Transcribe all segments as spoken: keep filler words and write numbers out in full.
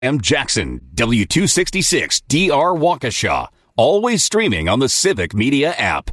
M. Jackson, W two sixty-six D R Waukesha. Always streaming on the Civic Media app.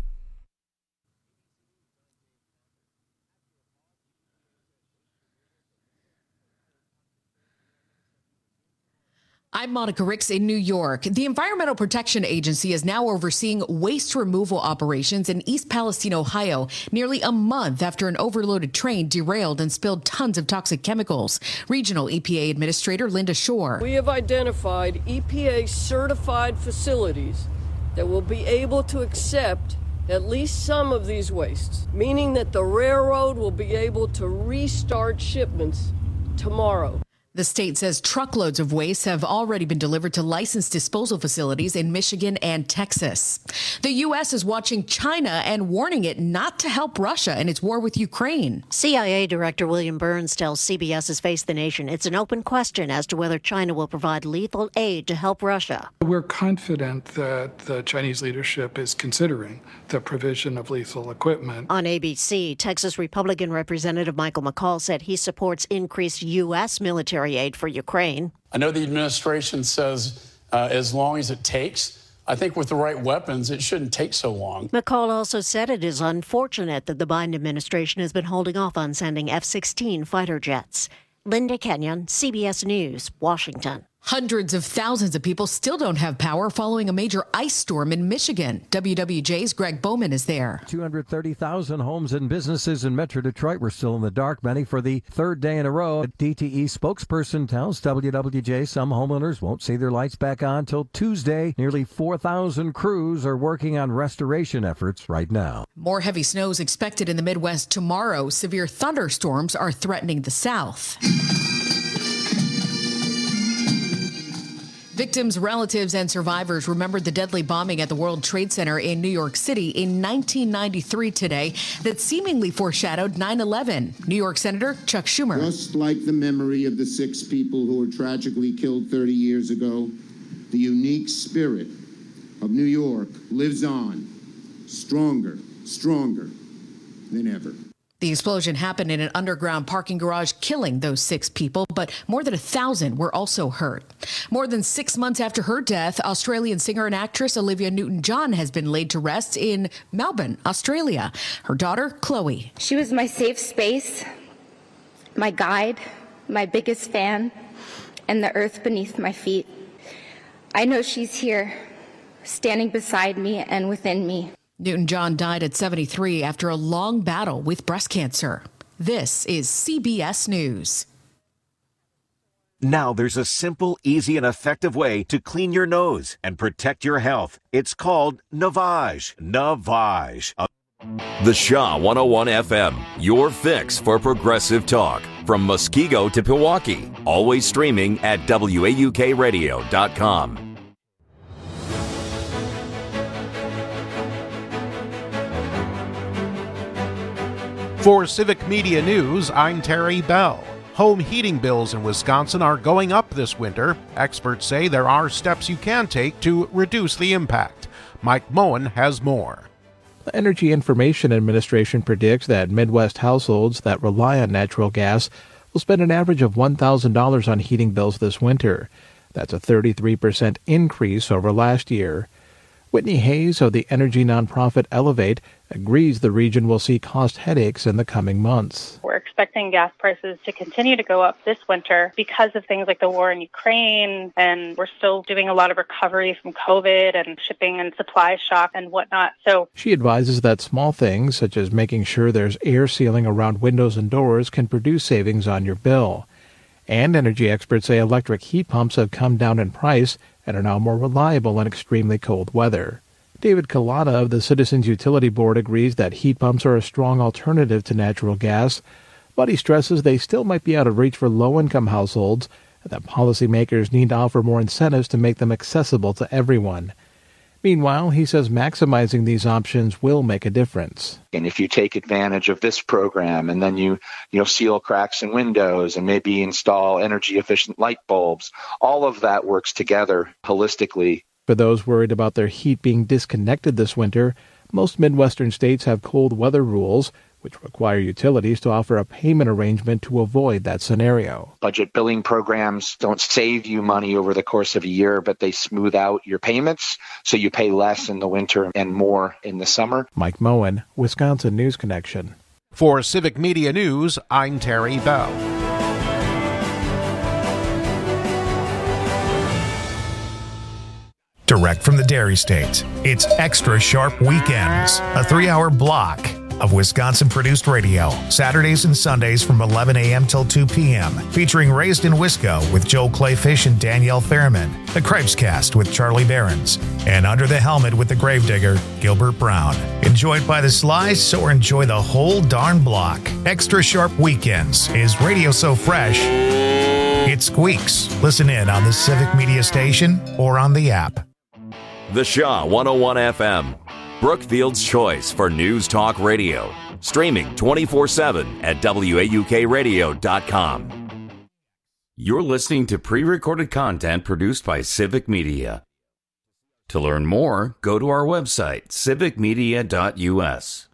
I'm Monica Ricks in New York. The Environmental Protection Agency is now overseeing waste removal operations in East Palestine, Ohio, nearly a month after an overloaded train derailed and spilled tons of toxic chemicals. Regional E P A Administrator Linda Shore. We have identified E P A-certified facilities that will be able to accept at least some of these wastes, meaning that the railroad will be able to restart shipments tomorrow. The state says truckloads of waste have already been delivered to licensed disposal facilities in Michigan and Texas. The U S is watching China and warning it not to help Russia in its war with Ukraine. C I A Director William Burns tells C B S's Face the Nation it's an open question as to whether China will provide lethal aid to help Russia. We're confident that the Chinese leadership is considering the provision of lethal equipment. On A B C, Texas Republican Representative Michael McCall said he supports increased U S military aid for Ukraine. I know the administration says uh, as long as it takes. I think with the right weapons, it shouldn't take so long. McCall also said it is unfortunate that the Biden administration has been holding off on sending F sixteen fighter jets. Linda Kenyon, C B S News, Washington. Hundreds of thousands of people still don't have power following a major ice storm in Michigan. W W J's Greg Bowman is there. two hundred thirty thousand homes and businesses in Metro Detroit were still in the dark, many for the third day in a row. A D T E spokesperson tells W W J some homeowners won't see their lights back on till Tuesday. Nearly four thousand crews are working on restoration efforts right now. More heavy snow is expected in the Midwest tomorrow. Severe thunderstorms are threatening the South. Victims, relatives, and survivors remembered the deadly bombing at the World Trade Center in New York City in nineteen ninety-three today that seemingly foreshadowed nine eleven. New York Senator Chuck Schumer. Just like the memory of the six people who were tragically killed thirty years ago, the unique spirit of New York lives on, stronger, stronger than ever. The explosion happened in an underground parking garage, killing those six people, but more than a thousand were also hurt. More than six months after her death, Australian singer and actress Olivia Newton-John has been laid to rest in Melbourne, Australia. Her daughter, Chloe. She was my safe space, my guide, my biggest fan, and the earth beneath my feet. I know she's here, standing beside me and within me. Newton-John died at seventy-three after a long battle with breast cancer. This is C B S News. Now there's a simple, easy, and effective way to clean your nose and protect your health. It's called Navage. Navage. The Shaw one oh one F M, your fix for progressive talk. From Muskego to Pewaukee. Always streaming at W A U K radio dot com. For Civic Media News, I'm Terry Bell. Home heating bills in Wisconsin are going up this winter. Experts say there are steps you can take to reduce the impact. Mike Moen has more. The Energy Information Administration predicts that Midwest households that rely on natural gas will spend an average of one thousand dollars on heating bills this winter. That's a thirty-three percent increase over last year. Whitney Hayes of the energy nonprofit Elevate agrees the region will see cost headaches in the coming months. We're expecting gas prices to continue to go up this winter because of things like the war in Ukraine, and we're still doing a lot of recovery from COVID and shipping and supply shock and whatnot. So she advises that small things, such as making sure there's air sealing around windows and doors, can produce savings on your bill. And energy experts say electric heat pumps have come down in price and are now more reliable in extremely cold weather. David Collada of the Citizens Utility Board agrees that heat pumps are a strong alternative to natural gas, but he stresses they still might be out of reach for low-income households and that policymakers need to offer more incentives to make them accessible to everyone. Meanwhile, he says maximizing these options will make a difference. And if you take advantage of this program and then you, you know, seal cracks in windows and maybe install energy-efficient light bulbs, all of that works together holistically. For those worried about their heat being disconnected this winter, most Midwestern states have cold weather rules, which require utilities to offer a payment arrangement to avoid that scenario. Budget billing programs don't save you money over the course of a year, but they smooth out your payments, so you pay less in the winter and more in the summer. Mike Moen, Wisconsin News Connection. For Civic Media News, I'm Terry Bell. Direct from the Dairy State, it's Extra Sharp Weekends, a three-hour block of Wisconsin-produced radio, Saturdays and Sundays from eleven a.m. till two p.m., featuring Raised in Wisco with Joel Clayfish and Danielle Fairman, The Cripescast with Charlie Behrens, and Under the Helmet with the Gravedigger, Gilbert Brown. Enjoyed by the slice or enjoy the whole darn block. Extra Sharp Weekends is radio so fresh, it squeaks. Listen in on the Civic Media Station or on the app. The Shaw one oh one F M, Brookfield's choice for news talk radio. Streaming twenty-four seven at W A U K radio dot com. You're listening to pre-recorded content produced by Civic Media. To learn more, go to our website, civic media dot u s.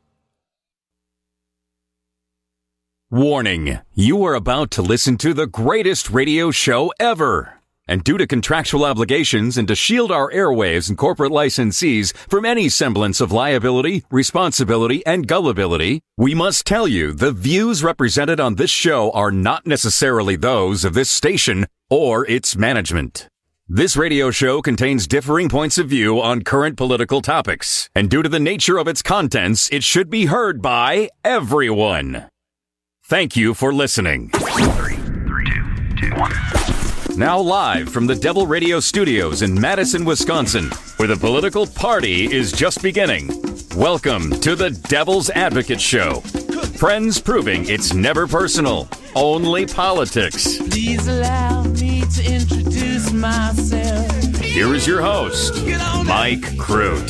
Warning, you are about to listen to the greatest radio show ever. And due to contractual obligations and to shield our airwaves and corporate licensees from any semblance of liability, responsibility, and gullibility, we must tell you the views represented on this show are not necessarily those of this station or its management. This radio show contains differing points of view on current political topics, and due to the nature of its contents, it should be heard by everyone. Thank you for listening. Three, three, two, two, one. Now live from the Devil Radio Studios in Madison, Wisconsin, where the political party is just beginning. Welcome to the Devil's Advocate Show. Friends proving it's never personal, only politics. Please allow me to introduce myself. Here is your host, Mike Crute.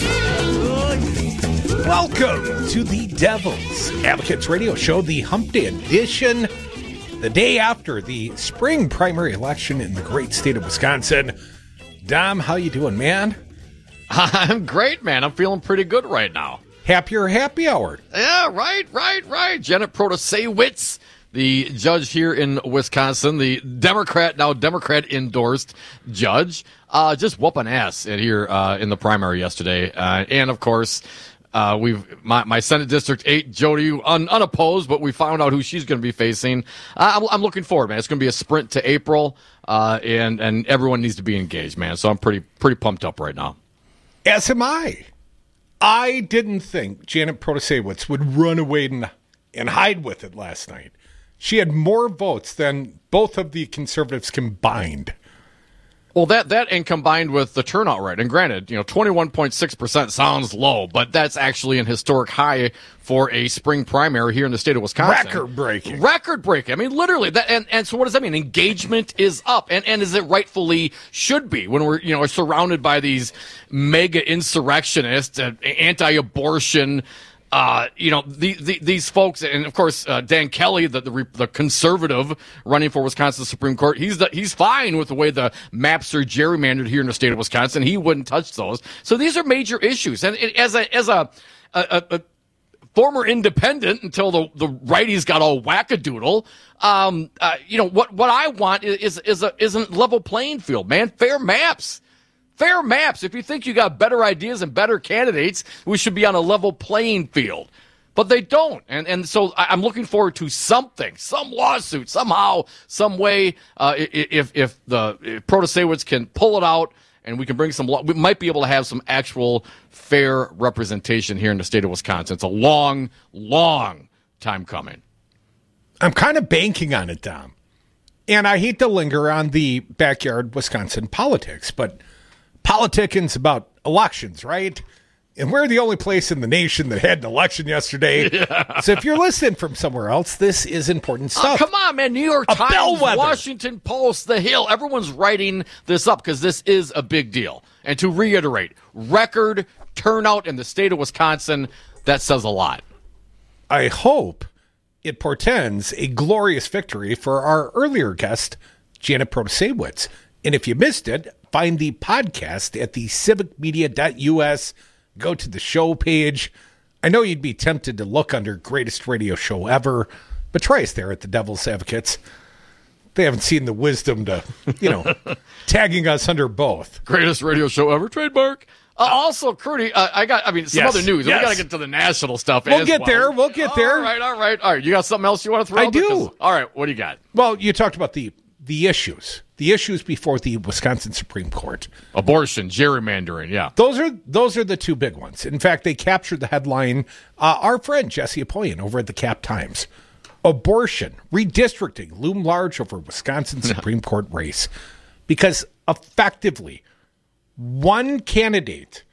Welcome to the Devil's Advocates Radio Show, the Hump Day edition. The day after the spring primary election in the great state of Wisconsin. Dom, how you doing, man? I'm great, man. I'm feeling pretty good right now. Happier happy hour. Yeah, right, right, right. Janet Protasewicz, the judge here in Wisconsin, the Democrat, now Democrat-endorsed judge, uh, just whooping ass in here uh, in the primary yesterday. Uh, and, of course... Uh, we've my, my Senate District eight, Jody, un, unopposed, but we found out who she's going to be facing. Uh, I'm, I'm looking forward, man. It's going to be a sprint to April, uh, and and everyone needs to be engaged, man. So I'm pretty pretty pumped up right now. As am I. I didn't think Janet Protasewicz would run away and, and hide with it last night. She had more votes than both of the conservatives combined. Well, that that and combined with the turnout rate, and granted, you know, twenty-one point six percent sounds low, but that's actually an historic high for a spring primary here in the state of Wisconsin. Record breaking. Record breaking. I mean, literally. That and, and so what does that mean? Engagement is up, and and as it rightfully should be when we're you know surrounded by these mega insurrectionists, uh, anti-abortion. Uh, you know, the, the, these folks, and of course, uh, Dan Kelly, the, the the conservative running for Wisconsin Supreme Court, he's the, he's fine with the way the maps are gerrymandered here in the state of Wisconsin. He wouldn't touch those. So these are major issues. And it, as a as a, a, a former independent until the, the righties got all wackadoodle, um, uh, you know, what, what I want is is a is a level playing field, man. Fair maps. Fair maps. If you think you got better ideas and better candidates, we should be on a level playing field. But they don't. And and so I'm looking forward to something, some lawsuit, somehow, some way, uh, if if the if Protasewicz can pull it out and we can bring some, we might be able to have some actual fair representation here in the state of Wisconsin. It's a long, long time coming. I'm kind of banking on it, Dom. And I hate to linger on the backyard Wisconsin politics, but politicking about elections, right? And we're the only place in the nation that had an election yesterday. Yeah. So if you're listening from somewhere else, this is important stuff. Oh, come on, man. New York a Times, bellwether. Washington Post, The Hill. Everyone's writing this up because this is a big deal. And to reiterate, record turnout in the state of Wisconsin, that says a lot. I hope it portends a glorious victory for our earlier guest, Janet Protasewicz. And if you missed it, find the podcast at the civic media dot u s. Go to the show page. I know you'd be tempted to look under greatest radio show ever, but try us there at the Devil's Advocates. They haven't seen the wisdom to, you know, tagging us under both. Greatest radio show ever, trademark. Uh, also, Crudy, uh, I got, I mean, some yes, other news. Yes. We got to get to the national stuff. We'll as get well. there. We'll get all there. All right, all right, all right. You got something else you want to throw? I do. Because, all right, what do you got? Well, you talked about the the issues, the issues before the Wisconsin Supreme Court. Abortion, gerrymandering, yeah. Those are those are the two big ones. In fact, they captured the headline. Uh, our friend Jesse Apollyon over at the Cap Times. Abortion, redistricting loom large over Wisconsin Supreme Court race. Because effectively, one candidate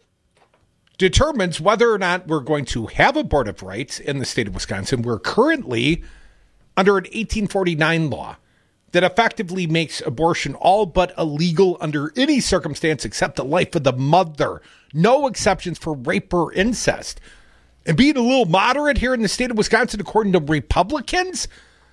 determines whether or not we're going to have abortive rights in the state of Wisconsin. We're currently under an eighteen forty-nine law that effectively makes abortion all but illegal under any circumstance except the life of the mother. No exceptions for rape or incest. And being a little moderate here in the state of Wisconsin, according to Republicans,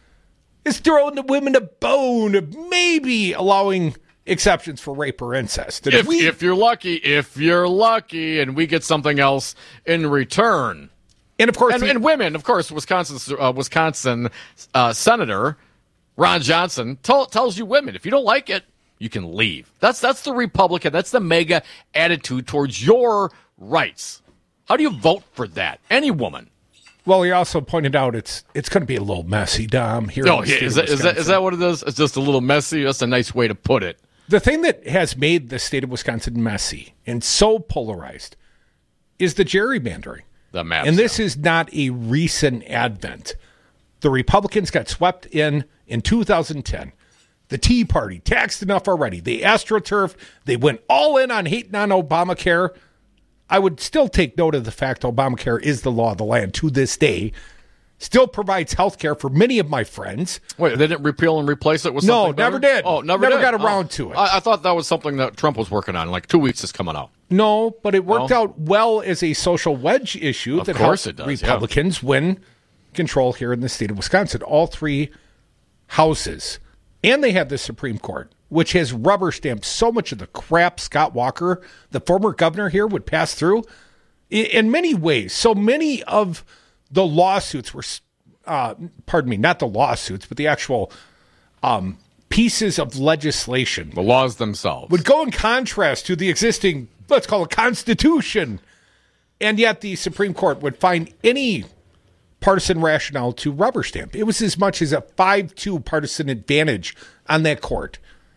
is throwing the women a bone of maybe allowing exceptions for rape or incest. If, we, if you're lucky, if you're lucky, and we get something else in return. And of course, and, the, and women, of course, Wisconsin, uh, Wisconsin uh, Senator Ron Johnson t- tells you women, if you don't like it, you can leave. That's that's the Republican, that's the mega attitude towards your rights. How do you vote for that? Any woman. Well, he also pointed out it's it's going to be a little messy, Dom. Here, oh, yeah, is that, is that is that what it is? It's just a little messy. That's a nice way to put it. The thing that has made the state of Wisconsin messy and so polarized is the gerrymandering. The maps, and this yeah. is not a recent advent. The Republicans got swept in in two thousand ten. The Tea Party taxed enough already. They astroturf. They went all in on hating on Obamacare. I would still take note of the fact Obamacare is the law of the land to this day. Still provides health care for many of my friends. Wait, they didn't repeal and replace it with no, something never better? did. Oh, never, never did. got around oh. to it. I, I thought that was something that Trump was working on. Like two weeks is coming out. No, but it worked no? out well as a social wedge issue of that course helped it does, Republicans yeah. win control here in the state of Wisconsin. All three houses. And they have the Supreme Court, which has rubber stamped so much of the crap Scott Walker, the former governor here, would pass through. In many ways, so many of the lawsuits were, uh, pardon me, not the lawsuits, but the actual um, pieces of legislation. The laws themselves. Would go in contrast to the existing, let's call it, Constitution. And yet the Supreme Court would find any partisan rationale to rubber stamp. It was as much as a five two partisan advantage on that court.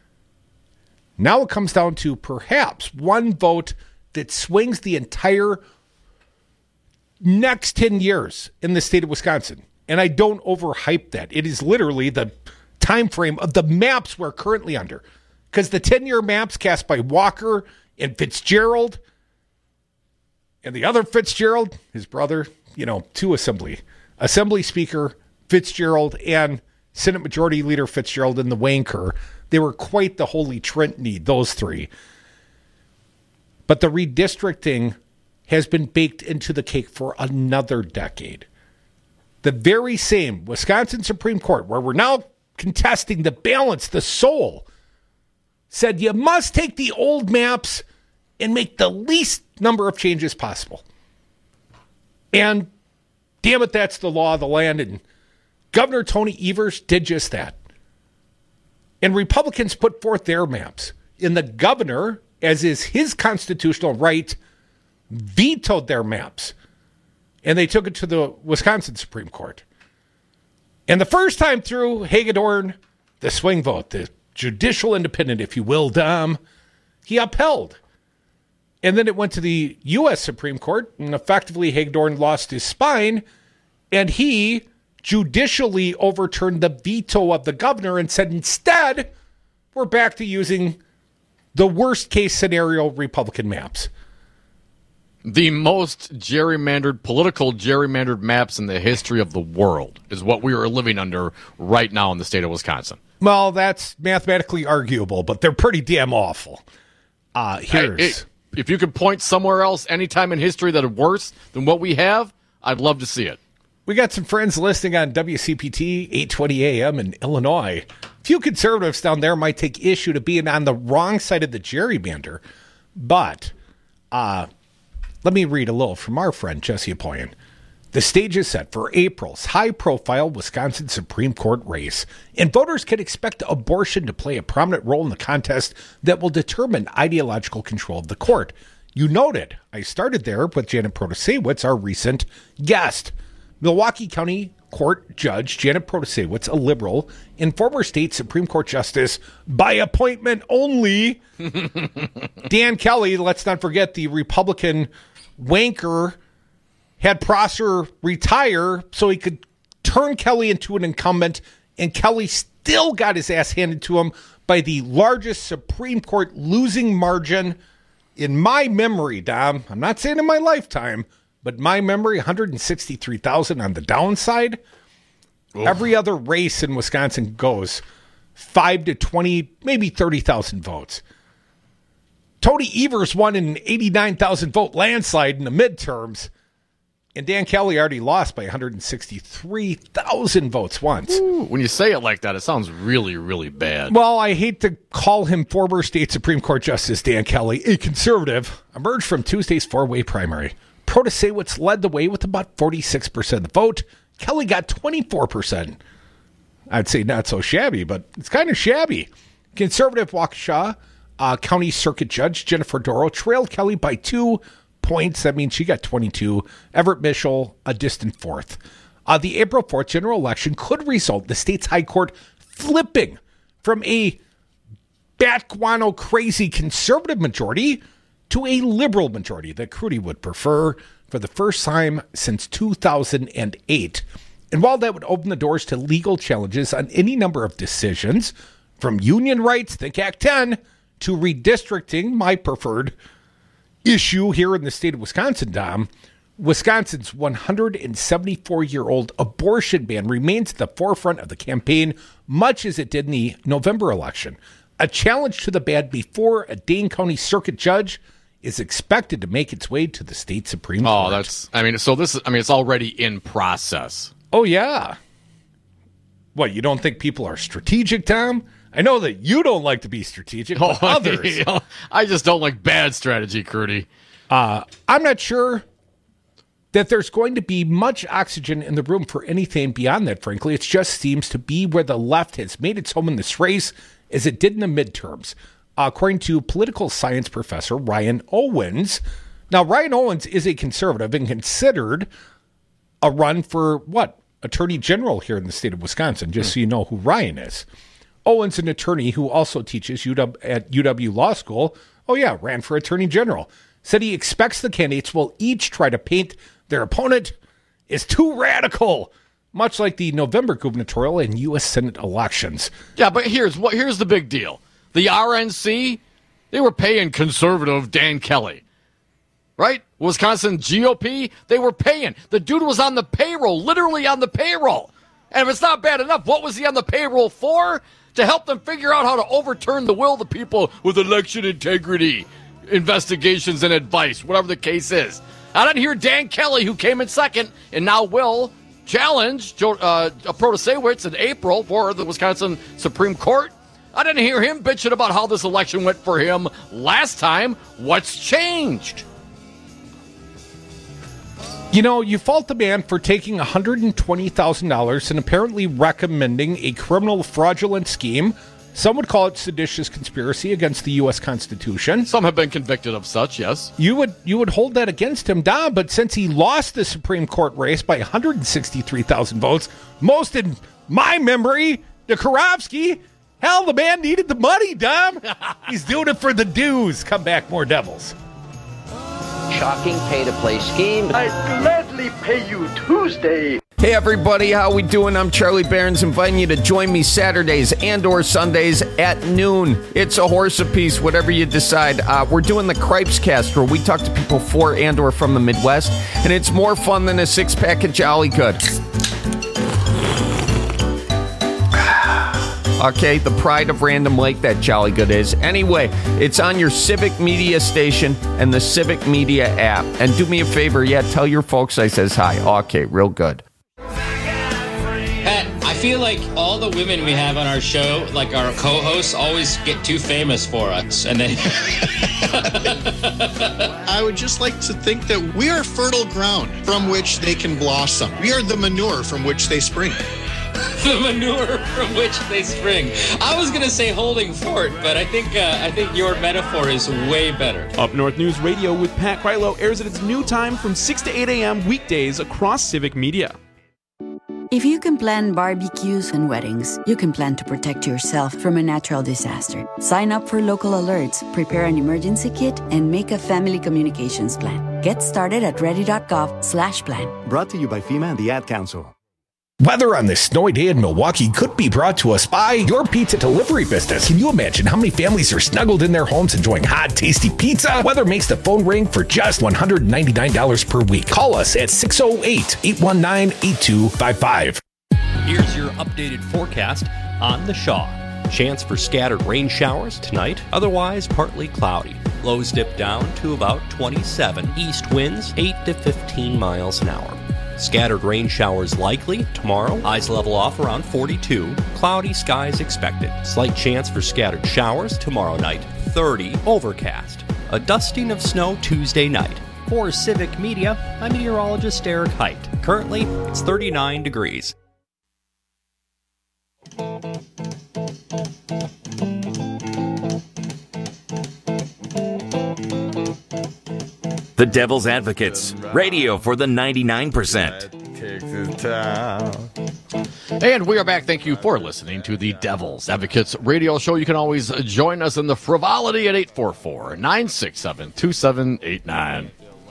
Now it comes down to perhaps one vote that swings the entire next ten years in the state of Wisconsin. And I don't overhype that. It is literally the time frame of the maps we're currently under. Because the ten-year maps cast by Walker and Fitzgerald and the other Fitzgerald, his brother, you know, two assembly. Assembly Speaker Fitzgerald and Senate Majority Leader Fitzgerald in the wanker. They were quite the holy trinity, those three. But the redistricting has been baked into the cake for another decade. The very same Wisconsin Supreme Court, where we're now contesting the balance, the soul, said you must take the old maps and make the least number of changes possible. And damn it, that's the law of the land. And Governor Tony Evers did just that. And Republicans put forth their maps. And the governor, as is his constitutional right, vetoed their maps. And they took it to the Wisconsin Supreme Court. And the first time through, Hagedorn, the swing vote, the judicial independent, if you will, Dom, he upheld. And then it went to the U S Supreme Court, and effectively Hagedorn lost his spine, and he judicially overturned the veto of the governor and said, instead, we're back to using the worst-case scenario Republican maps. The most gerrymandered, political gerrymandered maps in the history of the world is what we are living under right now in the state of Wisconsin. Well, that's mathematically arguable, but they're pretty damn awful. Uh, here's... I, it, if you could point somewhere else anytime in history that are worse than what we have, I'd love to see it. We got some friends listening on W C P T eight twenty A M in Illinois. A few conservatives down there might take issue to being on the wrong side of the gerrymander, but... uh Let me read a little from our friend Jesse Apoyan. The stage is set for April's high-profile Wisconsin Supreme Court race, and voters can expect abortion to play a prominent role in the contest that will determine ideological control of the court. You noted, I started there with Janet Protasiewicz, our recent guest. Milwaukee County Court Judge Janet Protasiewicz, a liberal, and former state Supreme Court Justice by appointment only. Dan Kelly, let's not forget the Republican wanker, had Prosser retire so he could turn Kelly into an incumbent, and Kelly still got his ass handed to him by the largest Supreme Court losing margin in my memory, Dom. I'm not saying in my lifetime, but my memory, one hundred sixty-three thousand on the downside. Oof. Every other race in Wisconsin goes five to twenty, maybe thirty thousand votes. Tony Evers won an eighty-nine thousand vote landslide in the midterms. And Dan Kelly already lost by one hundred sixty-three thousand votes once. Ooh, when you say it like that, it sounds really, really bad. Well, I hate to call him former state Supreme Court Justice Dan Kelly, a conservative, emerged from Tuesday's four-way primary. Protasiewicz led the way with about forty-six percent of the vote. Kelly got twenty-four percent. I'd say not so shabby, but it's kind of shabby. Conservative Waukesha uh, County Circuit Judge Jennifer Doro trailed Kelly by two points. That means she got twenty-two. Everett Mitchell, a distant fourth. Uh, the April fourth general election could result in the state's high court flipping from a bat guano crazy conservative majority to a liberal majority that Crudy would prefer for the first time since two thousand eight. And while that would open the doors to legal challenges on any number of decisions, from union rights, think Act ten, to redistricting, my preferred issue here in the state of Wisconsin, Dom, Wisconsin's one hundred seventy-four-year-old abortion ban remains at the forefront of the campaign, much as it did in the November election. A challenge to the ban before a Dane County Circuit Judge is expected to make its way to the state Supreme Court. Oh, that's, I mean, so this is, I mean, it's already in process. Oh, yeah. What, you don't think people are strategic, Tom? I know that you don't like to be strategic, but oh, others. You know, I just don't like bad strategy, Crudy. Uh, I'm not sure that there's going to be much oxygen in the room for anything beyond that, frankly. It just seems to be where the left has made its home in this race as it did in the midterms. Uh, according to political science professor Ryan Owens. Now, Ryan Owens is a conservative and considered a run for, what, attorney general here in the state of Wisconsin, just mm. so you know who Ryan is. Owens, an attorney who also teaches U W at U W Law School, oh yeah, ran for attorney general, said he expects the candidates will each try to paint their opponent as too radical, much like the November gubernatorial and U S Senate elections. Yeah, but here's what here's the big deal. The R N C, they were paying conservative Dan Kelly, right? Wisconsin G O P, they were paying. The dude was on the payroll, literally on the payroll. And if it's not bad enough, what was he on the payroll for? To help them figure out how to overturn the will of the people with election integrity, investigations, and advice, whatever the case is. I didn't hear Dan Kelly, who came in second and now will challenge uh, Protasiewicz in April for the Wisconsin Supreme Court. I didn't hear him bitching about how this election went for him last time. What's changed? You know, you fault the man for taking one hundred twenty thousand dollars and apparently recommending a criminal fraudulent scheme. Some would call it seditious conspiracy against the U S Constitution. Some have been convicted of such, yes. You would you would hold that against him, Dom, but since he lost the Supreme Court race by one hundred sixty-three thousand votes, most in my memory, to Karofsky, hell, the man needed the money, Dom. He's doing it for the dues. Come back, more Devils. Shocking pay-to-play scheme. I'd gladly pay you Tuesday. Hey everybody, how we doing? I'm Charlie Barons, inviting you to join me Saturdays and or Sundays at noon. It's a horse apiece, whatever you decide. Uh, we're doing the Cripes Cast, where we talk to people for and or from the Midwest, and it's more fun than a six-pack of Jolly Good. Okay, the pride of Random Lake, that Jolly Good is. Anyway, it's on your Civic Media station and the Civic Media app. And do me a favor, yeah, tell your folks I says hi. Okay, real good. Pat, I feel like all the women we have on our show, like our co-hosts, always get too famous for us. And then I would just like to think that we are fertile ground from which they can blossom. We are the manure from which they spring. The manure from which they spring. I was gonna say holding fort, but I think uh, I think your metaphor is way better. Up North News Radio with Pat Krylo airs at its new time from six to eight a.m. weekdays across Civic Media. If you can plan barbecues and weddings, you can plan to protect yourself from a natural disaster. Sign up for local alerts, prepare an emergency kit, and make a family communications plan. Get started at ready.gov slash plan. Brought to you by FEMA and the Ad Council. Weather on this snowy day in Milwaukee could be brought to us by your pizza delivery business. Can you imagine how many families are snuggled in their homes enjoying hot, tasty pizza? Weather makes the phone ring for just one hundred ninety-nine dollars per week. Call us at six oh eight, eight one nine, eight two five five. Here's your updated forecast on the Shaw. Chance for scattered rain showers tonight, otherwise partly cloudy. Lows dip down to about twenty-seven. East winds eight to fifteen miles an hour. Scattered rain showers likely tomorrow. Highs level off around forty-two. Cloudy skies expected. Slight chance for scattered showers tomorrow night. thirty. Overcast. A dusting of snow Tuesday night. For Civic Media, I'm meteorologist Eric Height. Currently, it's thirty-nine degrees. The Devil's Advocates, radio for the ninety-nine percent. And we are back. Thank you for listening to the Devil's Advocates radio show. You can always join us in the frivolity at eight four four, nine six seven, two seven eight nine.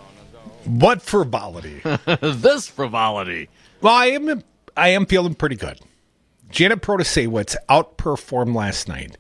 What frivolity? This frivolity. Well, I am I am feeling pretty good. Janet Protasewicz outperformed last night.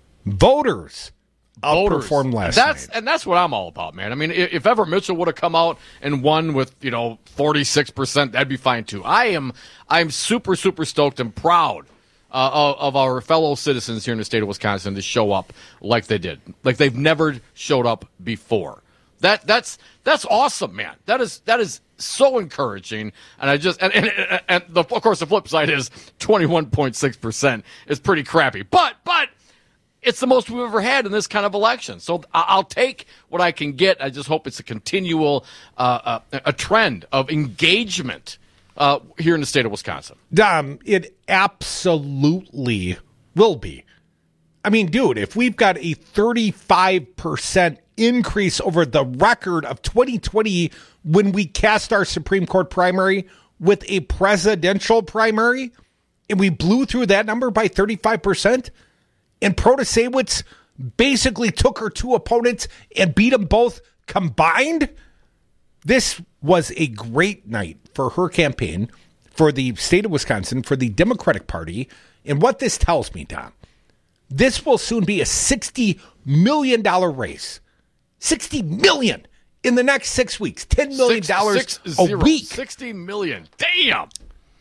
Voters outperformed last that's, night. And that's what I'm all about, man. I mean, if, if ever Mitchell would have come out and won with, you know, forty-six percent, that'd be fine too. I am I'm super, super stoked and proud uh, of, of our fellow citizens here in the state of Wisconsin to show up like they did. Like they've never showed up before. That that's that's awesome, man. That is that is so encouraging. And I just and and, and the, of course the flip side is twenty-one point six percent is pretty crappy. But but it's the most we've ever had in this kind of election. So I'll take what I can get. I just hope it's a continual uh, uh, a trend of engagement uh, here in the state of Wisconsin. Dom, it absolutely will be. I mean, dude, if we've got a thirty-five percent increase over the record of twenty twenty when we cast our Supreme Court primary with a presidential primary, and we blew through that number by thirty-five percent, and Protasewicz basically took her two opponents and beat them both combined, this was a great night for her campaign, for the state of Wisconsin, for the Democratic Party. And what this tells me, Tom, this will soon be a sixty million dollars race. sixty million dollars in the next six weeks. ten million dollars six, six, a zero, week. sixty million dollars. Damn.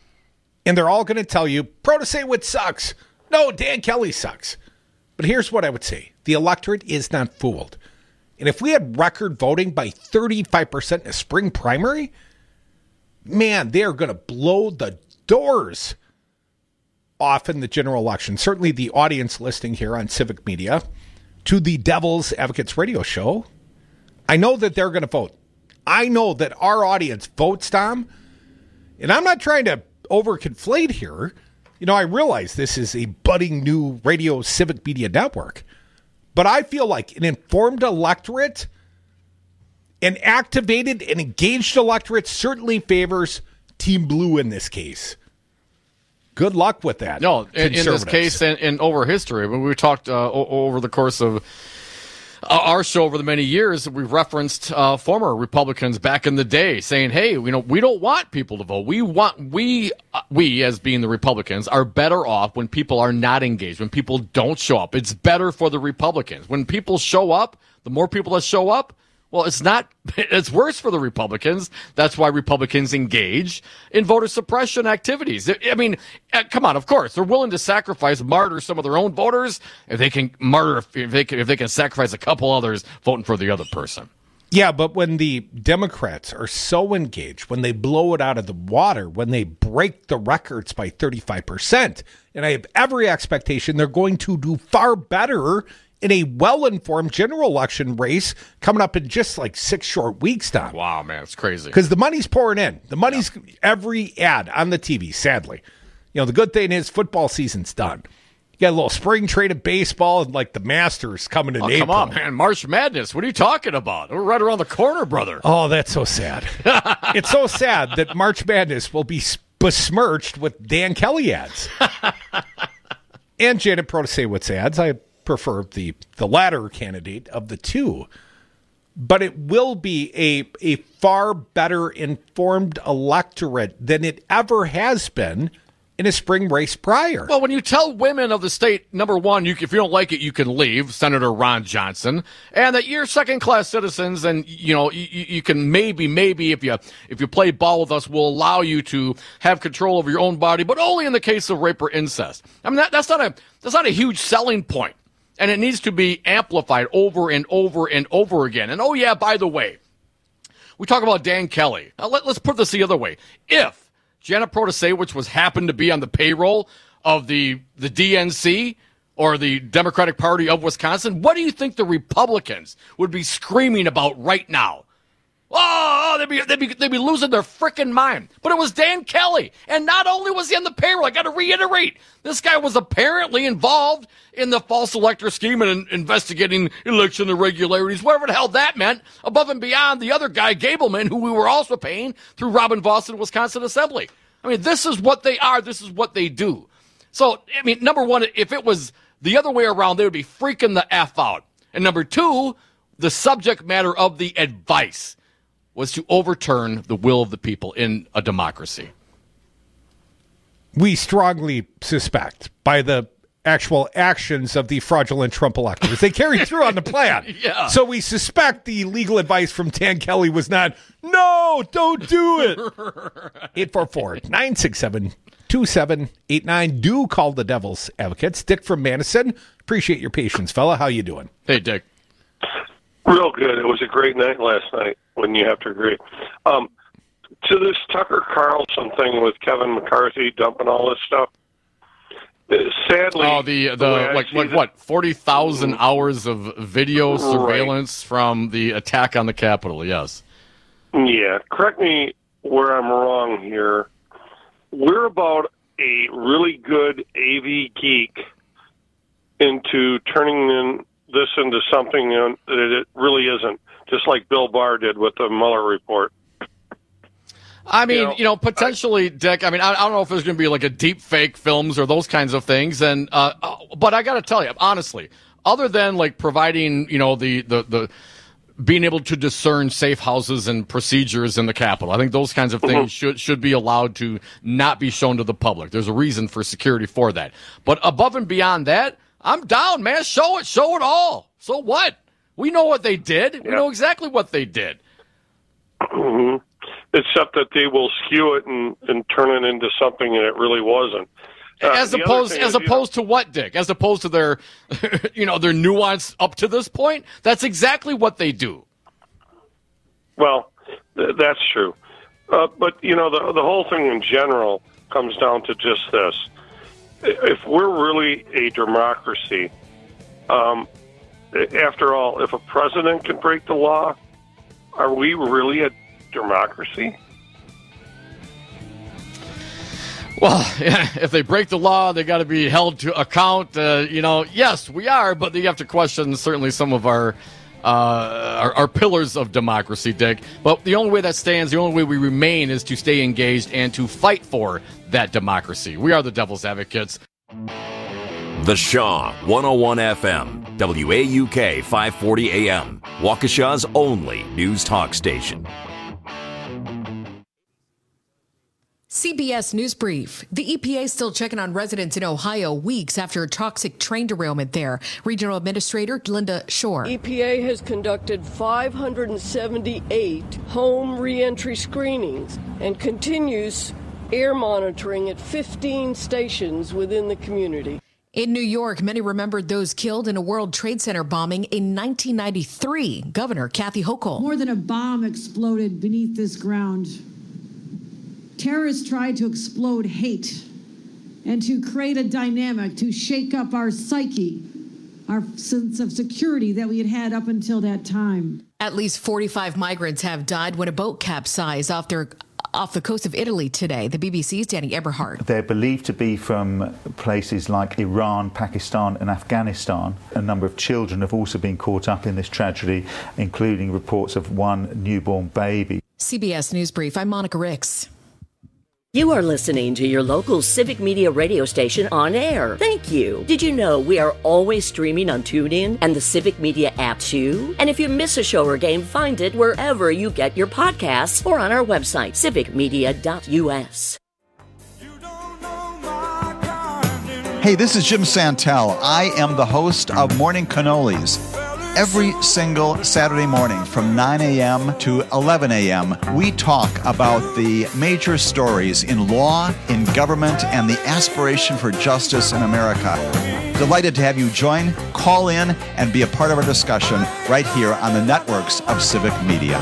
And they're all going to tell you, Protasewicz sucks. No, Dan Kelly sucks. But here's what I would say. The electorate is not fooled. And if we had record voting by thirty-five percent in a spring primary, man, they are going to blow the doors off in the general election. Certainly the audience listening here on Civic Media to the Devil's Advocates radio show, I know that they're going to vote. I know that our audience votes, Tom, and I'm not trying to over-conflate here. You know, I realize this is a budding new radio civic media network, but I feel like an informed electorate, an activated and engaged electorate certainly favors Team Blue in this case. Good luck with that. No, in, in this case and, and over history. When we talked uh, o- over the course of uh, our show over the many years, we referenced uh, former Republicans back in the day saying, hey, you know, we don't want people to vote. We want, we, uh, we as being the Republicans are better off when people are not engaged, when people don't show up. It's better for the Republicans. When people show up, the more people that show up, well, it's not, it's worse for the Republicans. That's why Republicans engage in voter suppression activities. I mean, come on, of course, they're willing to sacrifice, martyr some of their own voters if they can martyr, if they can, if they can sacrifice a couple others voting for the other person. Yeah, but when the Democrats are so engaged, when they blow it out of the water, when they break the records by thirty-five percent, and I have every expectation they're going to do far better in a well-informed general election race coming up in just like six short weeks, Tom. Wow, man, it's crazy. Because the money's pouring in. The money's yeah. every ad on the T V, sadly. You know, the good thing is football season's done. You got a little spring trade of baseball and like the Masters coming in oh, April. Come on, man. March Madness. What are you talking about? We're right around the corner, brother. Oh, that's so sad. It's so sad that March Madness will be besmirched with Dan Kelly ads. And Janet Protasiewicz ads. I prefer the, the latter candidate of the two. But it will be a, a far better informed electorate than it ever has been in a spring race prior. Well, when you tell women of the state, number one, you, if you don't like it, you can leave, Senator Ron Johnson, and that you're second-class citizens, and you know you, you can maybe, maybe if you if you play ball with us, we'll allow you to have control over your own body, but only in the case of rape or incest. I mean, that, that's not a that's not a huge selling point, and it needs to be amplified over and over and over again. And oh yeah, by the way, we talk about Dan Kelly. Now let, let's put this the other way: if Janet Protasiewicz was happened to be on the payroll of the the D N C or the Democratic Party of Wisconsin, what do you think the Republicans would be screaming about right now? Oh, they'd be they'd be they'd be losing their frickin' mind. But it was Dan Kelly, and not only was he on the payroll, I got to reiterate, this guy was apparently involved in the false elector scheme and investigating election irregularities, whatever the hell that meant, above and beyond the other guy, Gableman, who we were also paying through Robin Vos and Wisconsin Assembly. I mean, this is what they are. This is what they do. So, I mean, number one, if it was the other way around, they would be freaking the F out. And number two, the subject matter of the advice was to overturn the will of the people in a democracy. We strongly suspect by the actual actions of the fraudulent Trump electors. They carried through on the plan. Yeah. So we suspect the legal advice from Dan Kelly was not, no, don't do it. eight four four, nine six seven, two seven eight nine. Do call the Devil's Advocates. Dick from Madison. Appreciate your patience, fella. How you doing? Hey, Dick. Real good. It was a great night last night, wouldn't you have to agree? Um, to this Tucker Carlson thing with Kevin McCarthy dumping all this stuff, sadly... Oh, the, the, the like, like what, forty thousand mm-hmm. hours of video right. surveillance from the attack on the Capitol, yes. Yeah, correct me where I'm wrong here. We're about a really good A V geek into turning in this into something that it really isn't, just like Bill Barr did with the Mueller report. I mean, you know, you know potentially, I, Dick, I mean, I, I don't know if there's going to be like a deep fake films or those kinds of things. And, uh, but I got to tell you, honestly, other than like providing, you know, the, the, the, being able to discern safe houses and procedures in the Capitol, I think those kinds of things mm-hmm. should, should be allowed to not be shown to the public. There's a reason for security for that. But above and beyond that, I'm down, man. Show it. Show it all. So what? We know what they did. Yeah. We know exactly what they did. Mm-hmm. Except that they will skew it and, and turn it into something that it really wasn't. Uh, as opposed, as is, opposed know, to what, Dick? As opposed to their, you know, their nuance up to this point. That's exactly what they do. Well, th- that's true. Uh, but you know, the the whole thing in general comes down to just this. If we're really a democracy, um, after all, if a president can break the law, are we really a democracy? Well, yeah, if they break the law, they got to be held to account. Uh, you know, yes, we are, but you have to question certainly some of our, uh, our our pillars of democracy, Dick. But the only way that stands, the only way we remain, is to stay engaged and to fight for that democracy. We are the Devil's Advocates. The Shaw, one oh one F M, W A U K five forty A M, Waukesha's only news talk station. C B S News Brief. The E P A still checking on residents in Ohio weeks after a toxic train derailment there. Regional Administrator Linda Shore. E P A has conducted five hundred seventy-eight home reentry screenings and continues air monitoring at fifteen stations within the community. In New York, many remembered those killed in a World Trade Center bombing in nineteen ninety-three. Governor Kathy Hochul. More than a bomb exploded beneath this ground. Terrorists tried to explode hate and to create a dynamic to shake up our psyche, our sense of security that we had had up until that time. At least forty-five migrants have died when a boat capsized off their off the coast of Italy today. The B B C's Danny Eberhardt. They're believed to be from places like Iran, Pakistan and Afghanistan. A number of children have also been caught up in this tragedy, including reports of one newborn baby. C B S News Brief, I'm Monica Ricks. You are listening to your local Civic Media radio station on air. Thank you. Did you know we are always streaming on TuneIn and the Civic Media app too? And if you miss a show or game, find it wherever you get your podcasts or on our website, civic media dot u s. Hey, this is Jim Santel. I am the host of Morning Cannolis. Every single Saturday morning from nine a.m. to eleven a.m., we talk about the major stories in law, in government, and the aspiration for justice in America. Delighted to have you join, call in, and be a part of our discussion right here on the networks of Civic Media.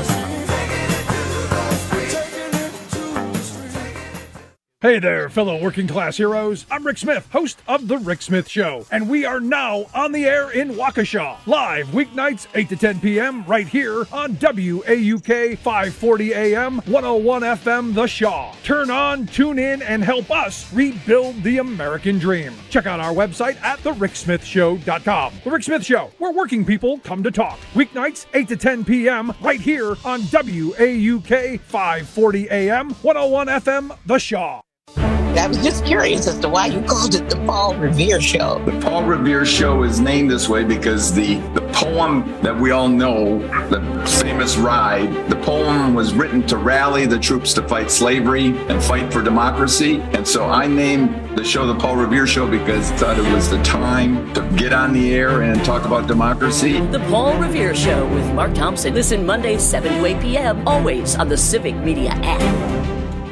Hey there, fellow working class heroes. I'm Rick Smith, host of The Rick Smith Show, and we are now on the air in Waukesha, live weeknights eight to ten p.m. right here on W A U K five forty A M, one oh one F M The Shaw. Turn on, tune in, and help us rebuild the American dream. Check out our website at the rick smith show dot com. The Rick Smith Show, where working people come to talk. Weeknights eight to ten p.m. right here on W A U K five forty A M, one oh one F M The Shaw. I was just curious as to why you called it the Paul Revere Show. The Paul Revere Show is named this way because the, the poem that we all know, the famous ride, the poem was written to rally the troops to fight slavery and fight for democracy. And so I named the show the Paul Revere Show because I thought it was the time to get on the air and talk about democracy. The Paul Revere Show with Mark Thompson. Listen Mondays seven to eight p.m. always on the Civic Media app.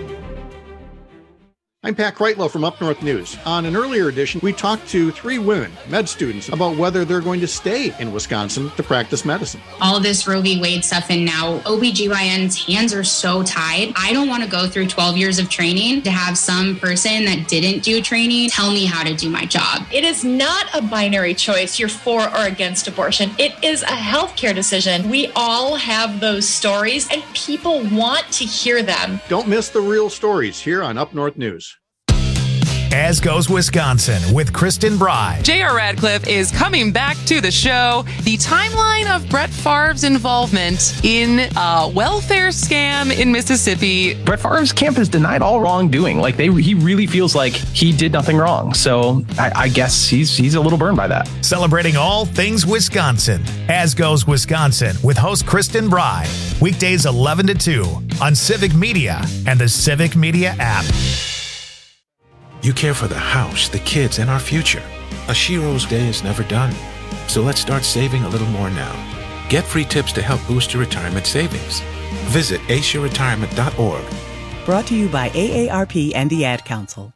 I'm Pat Kreitlow from Up North News. On an earlier edition, we talked to three women, med students, about whether they're going to stay in Wisconsin to practice medicine. All this Roe v. Wade stuff, and now O B G Y N's hands are so tied. I don't want to go through twelve years of training to have some person that didn't do training tell me how to do my job. It is not a binary choice, you're for or against abortion. It is a healthcare decision. We all have those stories, and people want to hear them. Don't miss the real stories here on Up North News. As Goes Wisconsin with Kristen Bry. J R. Radcliffe is coming back to the show. The timeline of Brett Favre's involvement in a welfare scam in Mississippi. Brett Favre's camp has denied all wrongdoing. Like they, he really feels like he did nothing wrong. So I, I guess he's he's a little burned by that. Celebrating all things Wisconsin. As Goes Wisconsin with host Kristen Bry. Weekdays eleven to two on Civic Media and the Civic Media app. You care for the house, the kids, and our future. A Shiro's day is never done. So let's start saving a little more now. Get free tips to help boost your retirement savings. Visit a s h i r retirement dot org. Brought to you by A A R P and the Ad Council.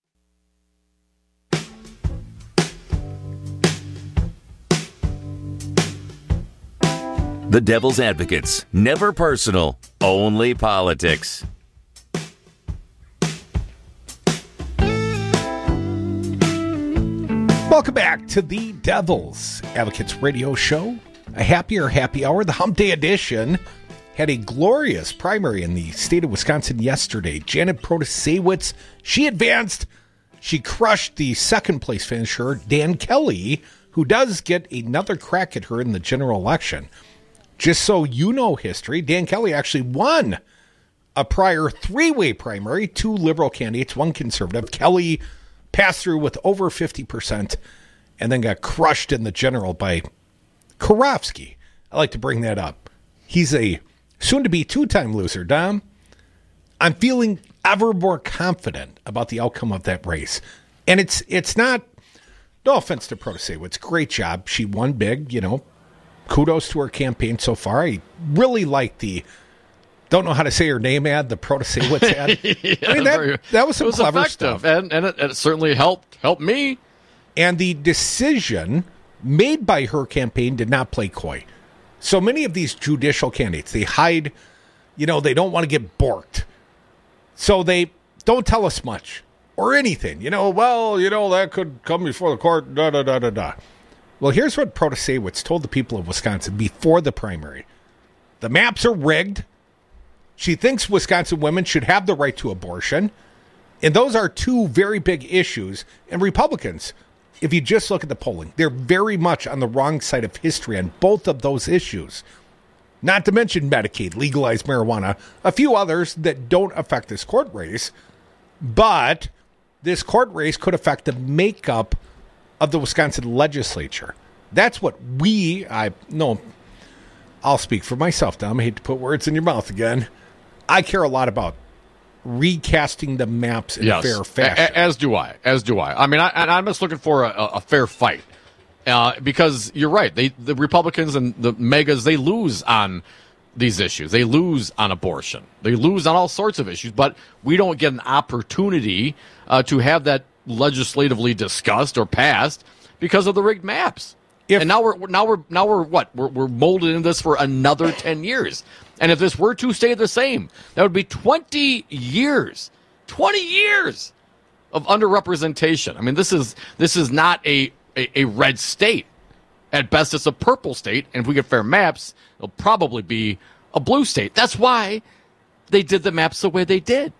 The Devil's Advocates. Never personal, only politics. Welcome back to the Devil's Advocates Radio Show. A happier happy hour. The Hump Day edition had a glorious primary in the state of Wisconsin yesterday. Janet Protasewicz, she advanced. She crushed the second place finisher, Dan Kelly, who does get another crack at her in the general election. Just so you know history, Dan Kelly actually won a prior three-way primary, two liberal candidates, one conservative. Kelly passed through with over fifty percent and then got crushed in the general by Karofsky. I like to bring that up. He's a soon-to-be two-time loser, Dom. I'm feeling ever more confident about the outcome of that race. And it's it's not, no offense to Protasewicz, great job. She won big, you know. Kudos to her campaign so far. I really like the, don't know how to say her name ad, the Protasewicz ad. yeah, I mean, that, that was some it was clever effective, stuff. And, and, it, and it certainly helped helped me And the decision made by her campaign did not play coy. So many of these judicial candidates, they hide, you know, they don't want to get borked. So they don't tell us much or anything. You know, well, you know, that could come before the court, da, da, da, da, da. Well, here's what Protasewicz told the people of Wisconsin before the primary. The maps are rigged. She thinks Wisconsin women should have the right to abortion. And those are two very big issues. And Republicans, if you just look at the polling, they're very much on the wrong side of history on both of those issues. Not to mention Medicaid, legalized marijuana, a few others that don't affect this court race. But this court race could affect the makeup of the Wisconsin legislature. That's what we, I no, I'll speak for myself, Dom. I hate to put words in your mouth again. I care a lot about recasting the maps in yes. fair fashion. A- as do I. As do I. I mean, I, and I'm just looking for a, a fair fight. Uh, because you're right. They, the Republicans and the megas, they lose on these issues. They lose on abortion. They lose on all sorts of issues. But we don't get an opportunity uh, to have that legislatively discussed or passed because of the rigged maps. If, and now we're now we're now we're what we're we're molded in this for another ten years. And if this were to stay the same, that would be twenty years, twenty years of underrepresentation. I mean, this is this is not a, a, a red state. At best, it's a purple state. And if we get fair maps, it'll probably be a blue state. That's why they did the maps the way they did.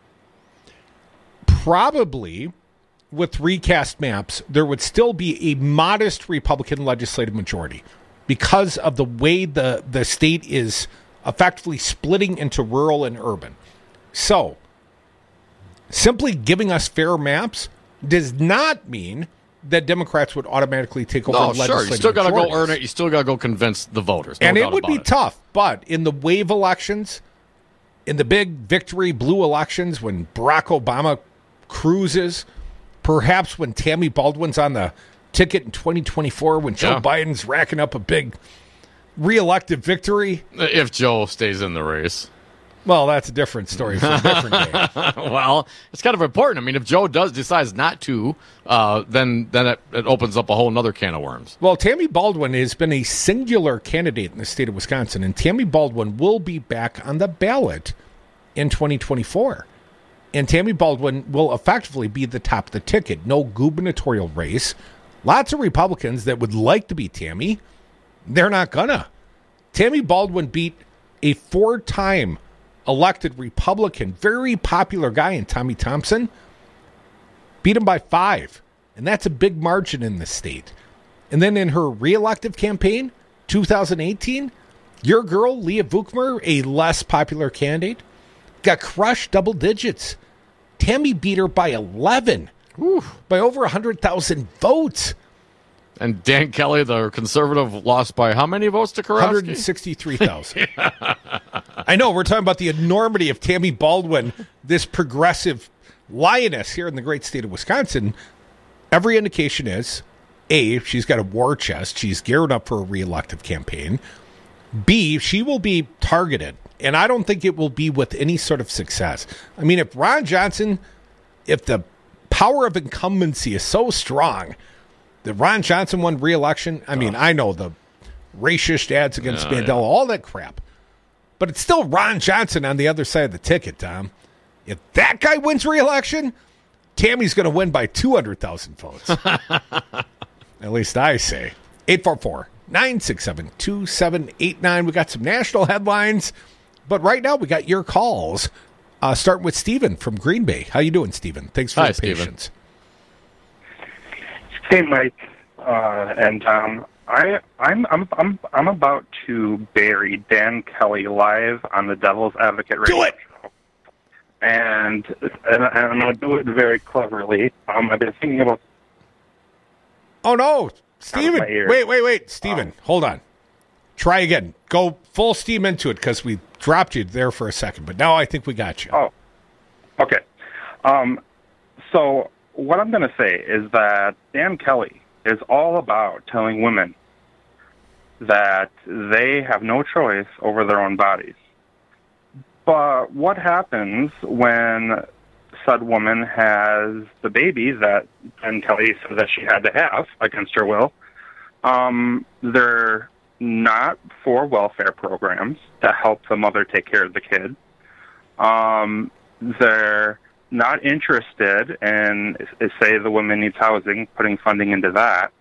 Probably with recast maps, there would still be a modest Republican legislative majority because of the way the, the state is effectively splitting into rural and urban. So, simply giving us fair maps does not mean that Democrats would automatically take over no, legislative sure. You still got to go earn majorities. it. You still got to go convince the voters. No and it doubt would about be tough, but in the wave elections, in the big victory blue elections, when Barack Obama cruises, perhaps when Tammy Baldwin's on the ticket in twenty twenty-four, when Joe Yeah. Biden's racking up a big re-elected victory. If Joe stays in the race. Well, that's a different story for a different day. Well, it's kind of important. I mean, if Joe does decides not to, uh, then then it, it opens up a whole other can of worms. Well, Tammy Baldwin has been a singular candidate in the state of Wisconsin, and Tammy Baldwin will be back on the ballot in twenty twenty-four. And Tammy Baldwin will effectively be the top of the ticket. No gubernatorial race. Lots of Republicans that would like to beat Tammy. They're not gonna. Tammy Baldwin beat a four-time elected Republican, very popular guy in Tommy Thompson. Beat him by five. And that's a big margin in the state. And then in her re-elective campaign, two thousand eighteen, your girl, Leah Vukmer, a less popular candidate, got crushed double digits. Tammy beat her by eleven. Ooh, by over one hundred thousand votes. And Dan Kelly, the conservative, lost by how many votes to Kurowski? one hundred sixty-three thousand. I know, we're talking about the enormity of Tammy Baldwin, this progressive lioness here in the great state of Wisconsin. Every indication is, A, she's got a war chest. She's geared up for a re-elective campaign. B, she will be targeted. And I don't think it will be with any sort of success. I mean, if Ron Johnson, if the power of incumbency is so strong that Ron Johnson won re-election, I mean, I know the racist ads against Yeah, Mandela, yeah. all that crap. But it's still Ron Johnson on the other side of the ticket, Tom. If that guy wins re-election, Tammy's going to win by two hundred thousand votes. At least I say. eight four four, nine six seven, two seven eight nine. We got some national headlines. But right now we got your calls. Uh, starting with Stephen from Green Bay. How you doing, Stephen? Thanks for Hi, your Stephen. patience. Hey, Mike, uh, and um, I, I'm, I'm, I'm, I'm about to bury Dan Kelly live on the Devil's Advocate radio Do it! show, and and, and I'm going to do it very cleverly. Um, I've been thinking about. Oh, no. Stephen. my ear. Wait, wait, wait. Stephen, hold on. Try again. Go full steam into it because we dropped you there for a second. But now I think we got you. Oh, okay. Um, so what I'm going to say is that Dan Kelly is all about telling women that they have no choice over their own bodies. But what happens when said woman has the baby that Ben Kelly said that she had to have against her will. Um, they're not for welfare programs to help the mother take care of the kid. Um, they're not interested in, say, the woman needs housing, putting funding into that.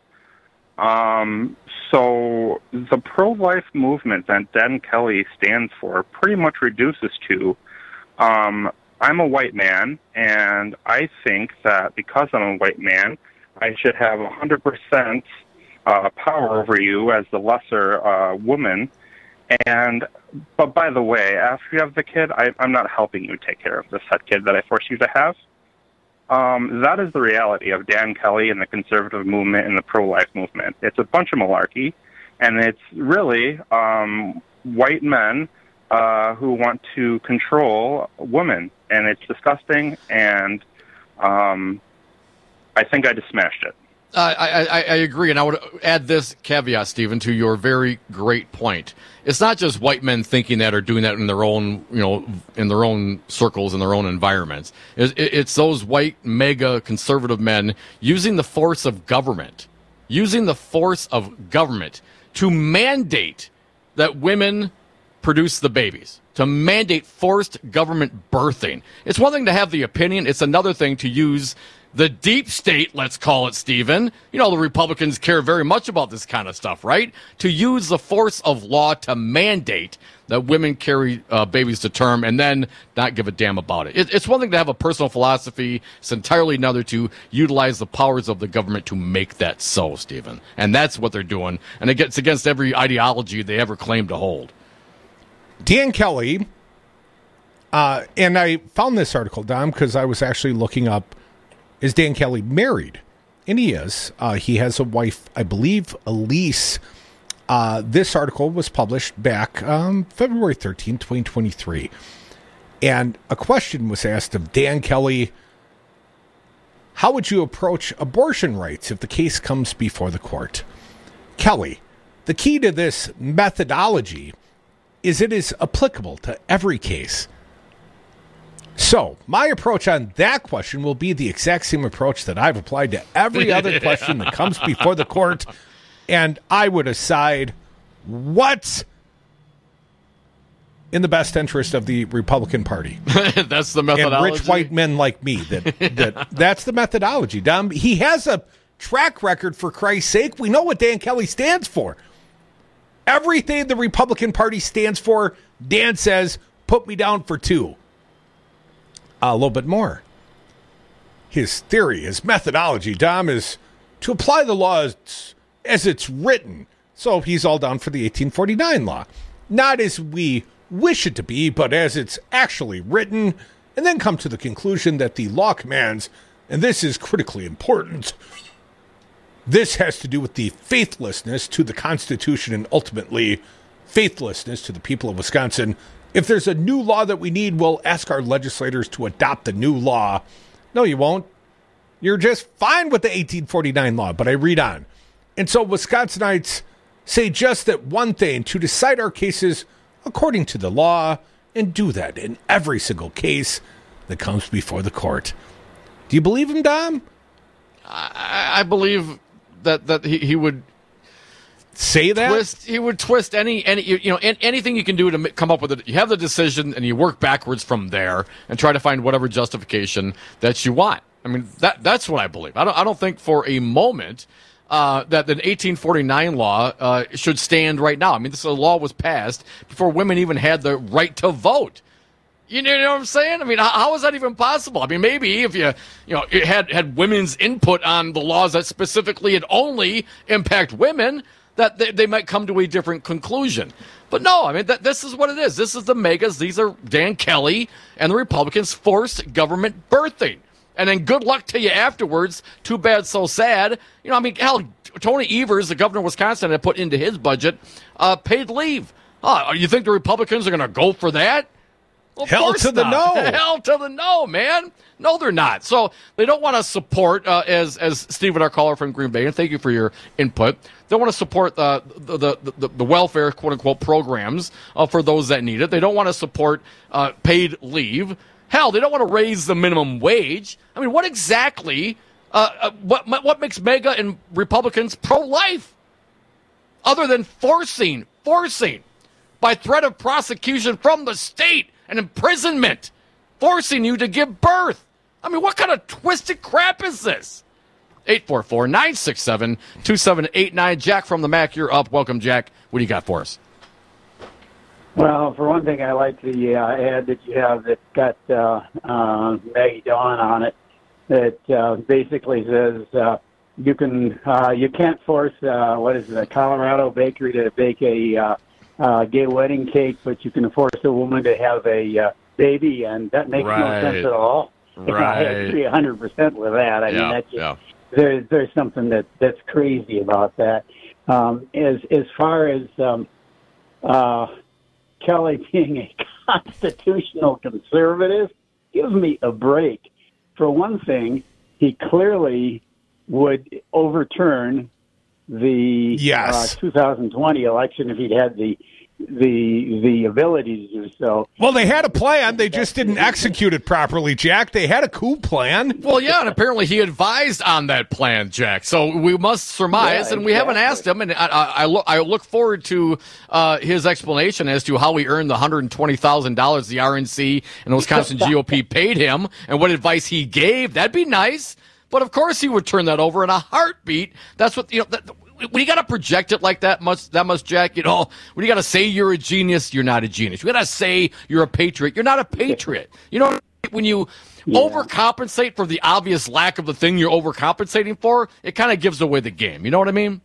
Um, so the pro-life movement that Dan Kelly stands for pretty much reduces to, um, I'm a white man, and I think that because I'm a white man, I should have one hundred percent uh, power over you as the lesser uh, woman. And but by the way, after you have the kid, I, I'm not helping you take care of the said kid that I forced you to have. Um, that is the reality of Dan Kelly and the conservative movement and the pro-life movement. It's a bunch of malarkey, and it's really um, white men uh, who want to control women, and it's disgusting, and um, I think I just smashed it. Uh, I, I, I agree, and I would add this caveat, Stephen, to your very great point. It's not just white men thinking that or doing that in their own, you know, in their own circles, in their own environments. It's, it's those white mega conservative men using the force of government, using the force of government to mandate that women produce the babies, to mandate forced government birthing. It's one thing to have the opinion. It's another thing to use the deep state, let's call it, Stephen. You know, the Republicans care very much about this kind of stuff, right? To use the force of law to mandate that women carry uh, babies to term and then not give a damn about it. it. It's one thing to have a personal philosophy. It's entirely another to utilize the powers of the government to make that so, Stephen. And that's what they're doing. And it gets against every ideology they ever claim to hold. Dan Kelly, uh, and I found this article, Dom, because I was actually looking up, is Dan Kelly married? And he is. Uh, he has a wife, I believe, Elise. Uh, this article was published back um, February thirteenth, twenty twenty-three. And a question was asked of Dan Kelly, how would you approach abortion rights if the case comes before the court? Kelly, the key to this methodology is it is applicable to every case. So, my approach on that question will be the exact same approach that I've applied to every other question that comes before the court, and I would decide what's in the best interest of the Republican Party. That's the methodology. And rich white men like me. That, that That's the methodology, Dom. He has a track record, for Christ's sake. We know what Dan Kelly stands for. Everything the Republican Party stands for, Dan says, put me down for two. A little bit more. His theory, his methodology, Dom, is to apply the law as, as it's written. So he's all down for the eighteen forty-nine law. Not as we wish it to be, but as it's actually written, and then come to the conclusion that the law commands, and this is critically important, this has to do with the faithlessness to the Constitution and ultimately faithlessness to the people of Wisconsin. If there's a new law that we need, we'll ask our legislators to adopt the new law. No, you won't. You're just fine with the eighteen forty-nine law, but I read on. And so Wisconsinites say just that one thing, to decide our cases according to the law, and do that in every single case that comes before the court. Do you believe him, Dom? I, I believe that, that he, he would... Say that twist, he would twist any any you know anything you can do to come up with it. You have the decision, and you work backwards from there and try to find whatever justification that you want. I mean, that that's what I believe. I don't I don't think for a moment uh, that the eighteen forty-nine law uh, should stand right now. I mean, this law was passed before women even had the right to vote. You know, you know what I'm saying? I mean, how, how is that even possible? I mean, maybe if you, you know, it had had women's input on the laws that specifically and only impact women, that they, they might come to a different conclusion. But no, I mean, that, this is what it is. This is the megas. These are Dan Kelly and the Republicans' forced government birthing. And then good luck to you afterwards. Too bad, so sad. You know, I mean, hell, Tony Evers, the governor of Wisconsin, had put into his budget uh, paid leave. Oh, you think the Republicans are going to go for that? Well, Hell to the not. no. Hell to the no, man. No, they're not. So they don't want to support, uh, as as Stephen, our caller from Green Bay, and thank you for your input. They want to support uh, the, the, the, the welfare, quote-unquote, programs uh, for those that need it. They don't want to support uh, paid leave. Hell, they don't want to raise the minimum wage. I mean, what exactly, uh, uh, what what makes MAGA and Republicans pro-life? Other than forcing, forcing, by threat of prosecution from the state and imprisonment, forcing you to give birth. I mean, what kind of twisted crap is this? eight four four, nine six seven, two seven eight nine. Jack from the Mac, you're up. Welcome, Jack. What do you got for us? Well, for one thing, I like the uh, ad that you have that got uh, uh, Maggie Dawn on it that uh, basically says uh, you can uh, you can't force uh, what is it, a Colorado bakery to bake a uh, uh, gay wedding cake, but you can force a woman to have a uh, baby, and that makes Right. no sense at all. Right. I agree one hundred percent with that. I Yeah, mean, that's just, yeah. there's there's something that that's crazy about that. Um, as as far as um, uh, Kelly being a constitutional conservative, give me a break. For one thing, he clearly would overturn the Yes. uh, two thousand twenty election if he'd had the the the ability to do so. Well, they had a plan. They just didn't execute it properly, Jack. They had a coup plan. Well, yeah, and apparently he advised on that plan, Jack. So we must surmise, Yeah, and we haven't exactly. asked him, and I, I, I, look, I look forward to uh, his explanation as to how he earned the one hundred twenty thousand dollars the R N C and the Wisconsin G O P paid him, and what advice he gave. That'd be nice. But of course he would turn that over in a heartbeat. That's what, you know, that, when you got to project it like that much, that much, Jack, you know, when you got to say you're a genius, you're not a genius. You got to say you're a patriot, you're not a patriot. You know, when you Yeah. overcompensate for the obvious lack of the thing you're overcompensating for, it kind of gives away the game. You know what I mean?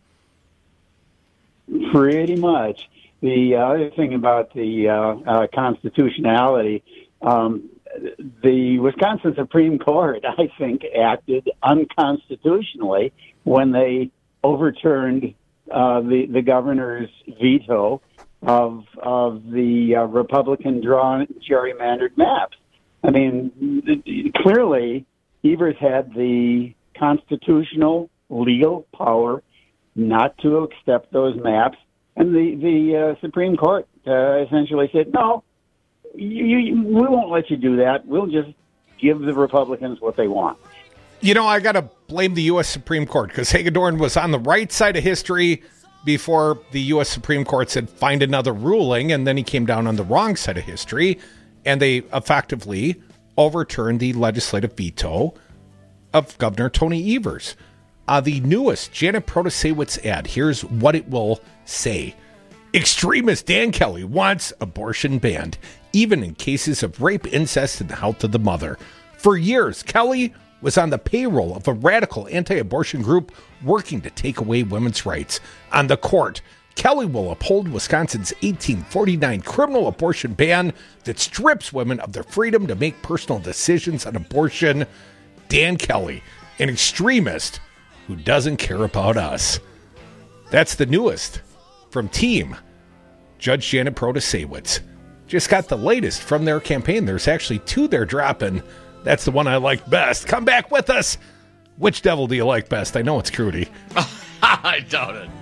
Pretty much. The other thing about the uh, uh, constitutionality, um, the Wisconsin Supreme Court, I think, acted unconstitutionally when they overturned uh, the the governor's veto of of the uh, Republican drawn gerrymandered maps. I mean, clearly, Evers had the constitutional legal power not to accept those maps, and the the uh, Supreme Court uh, essentially said, "No, you, you, we won't let you do that. We'll just give the Republicans what they want." You know, I got to blame the U S Supreme Court because Hagedorn was on the right side of history before the U S Supreme Court said, find another ruling, and then he came down on the wrong side of history, and they effectively overturned the legislative veto of Governor Tony Evers. Uh, the newest Janet Protasewicz ad, here's what it will say. Extremist Dan Kelly wants abortion banned, even in cases of rape, incest, and the health of the mother. For years, Kelly was on the payroll of a radical anti-abortion group working to take away women's rights. On the court, Kelly will uphold Wisconsin's eighteen forty-nine criminal abortion ban that strips women of their freedom to make personal decisions on abortion. Dan Kelly, an extremist who doesn't care about us. That's the newest from Team Judge Janet Protasewicz. Just got the latest from their campaign. There's actually two they're dropping. That's the one I like best. Come back with us. Which devil do you like best? I know it's Crudy. I doubt it.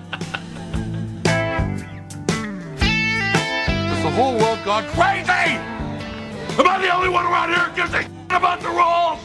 Is the whole world gone crazy? Am I the only one around here who gives a shit about the rules?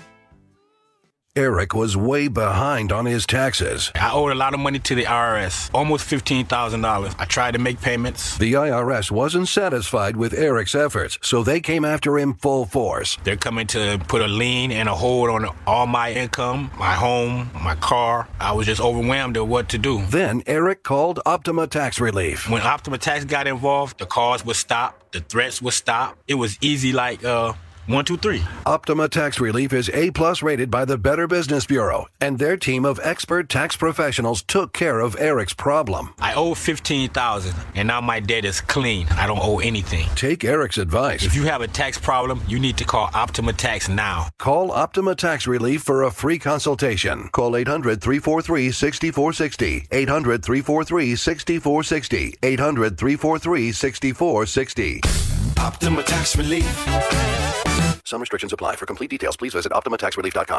Eric was way behind on his taxes. I owed a lot of money to the I R S, almost fifteen thousand dollars. I tried to make payments. The I R S wasn't satisfied with Eric's efforts, so they came after him full force. They're coming to put a lien and a hold on all my income, my home, my car. I was just overwhelmed at what to do. Then Eric called Optima Tax Relief. When Optima Tax got involved, the calls would stop, the threats would stop. It was easy like, uh... One, two, three. Optima Tax Relief is A-plus rated by the Better Business Bureau, and their team of expert tax professionals took care of Eric's problem. I owe fifteen thousand dollars, and now my debt is clean. I don't owe anything. Take Eric's advice. If you have a tax problem, you need to call Optima Tax now. Call Optima Tax Relief for a free consultation. Call eight hundred, three four three, six four six zero, eight hundred, three four three, six four six zero, eight hundred, three four three, six four six zero. Optima Tax Relief. Some restrictions apply. For complete details, please visit optima tax relief dot com.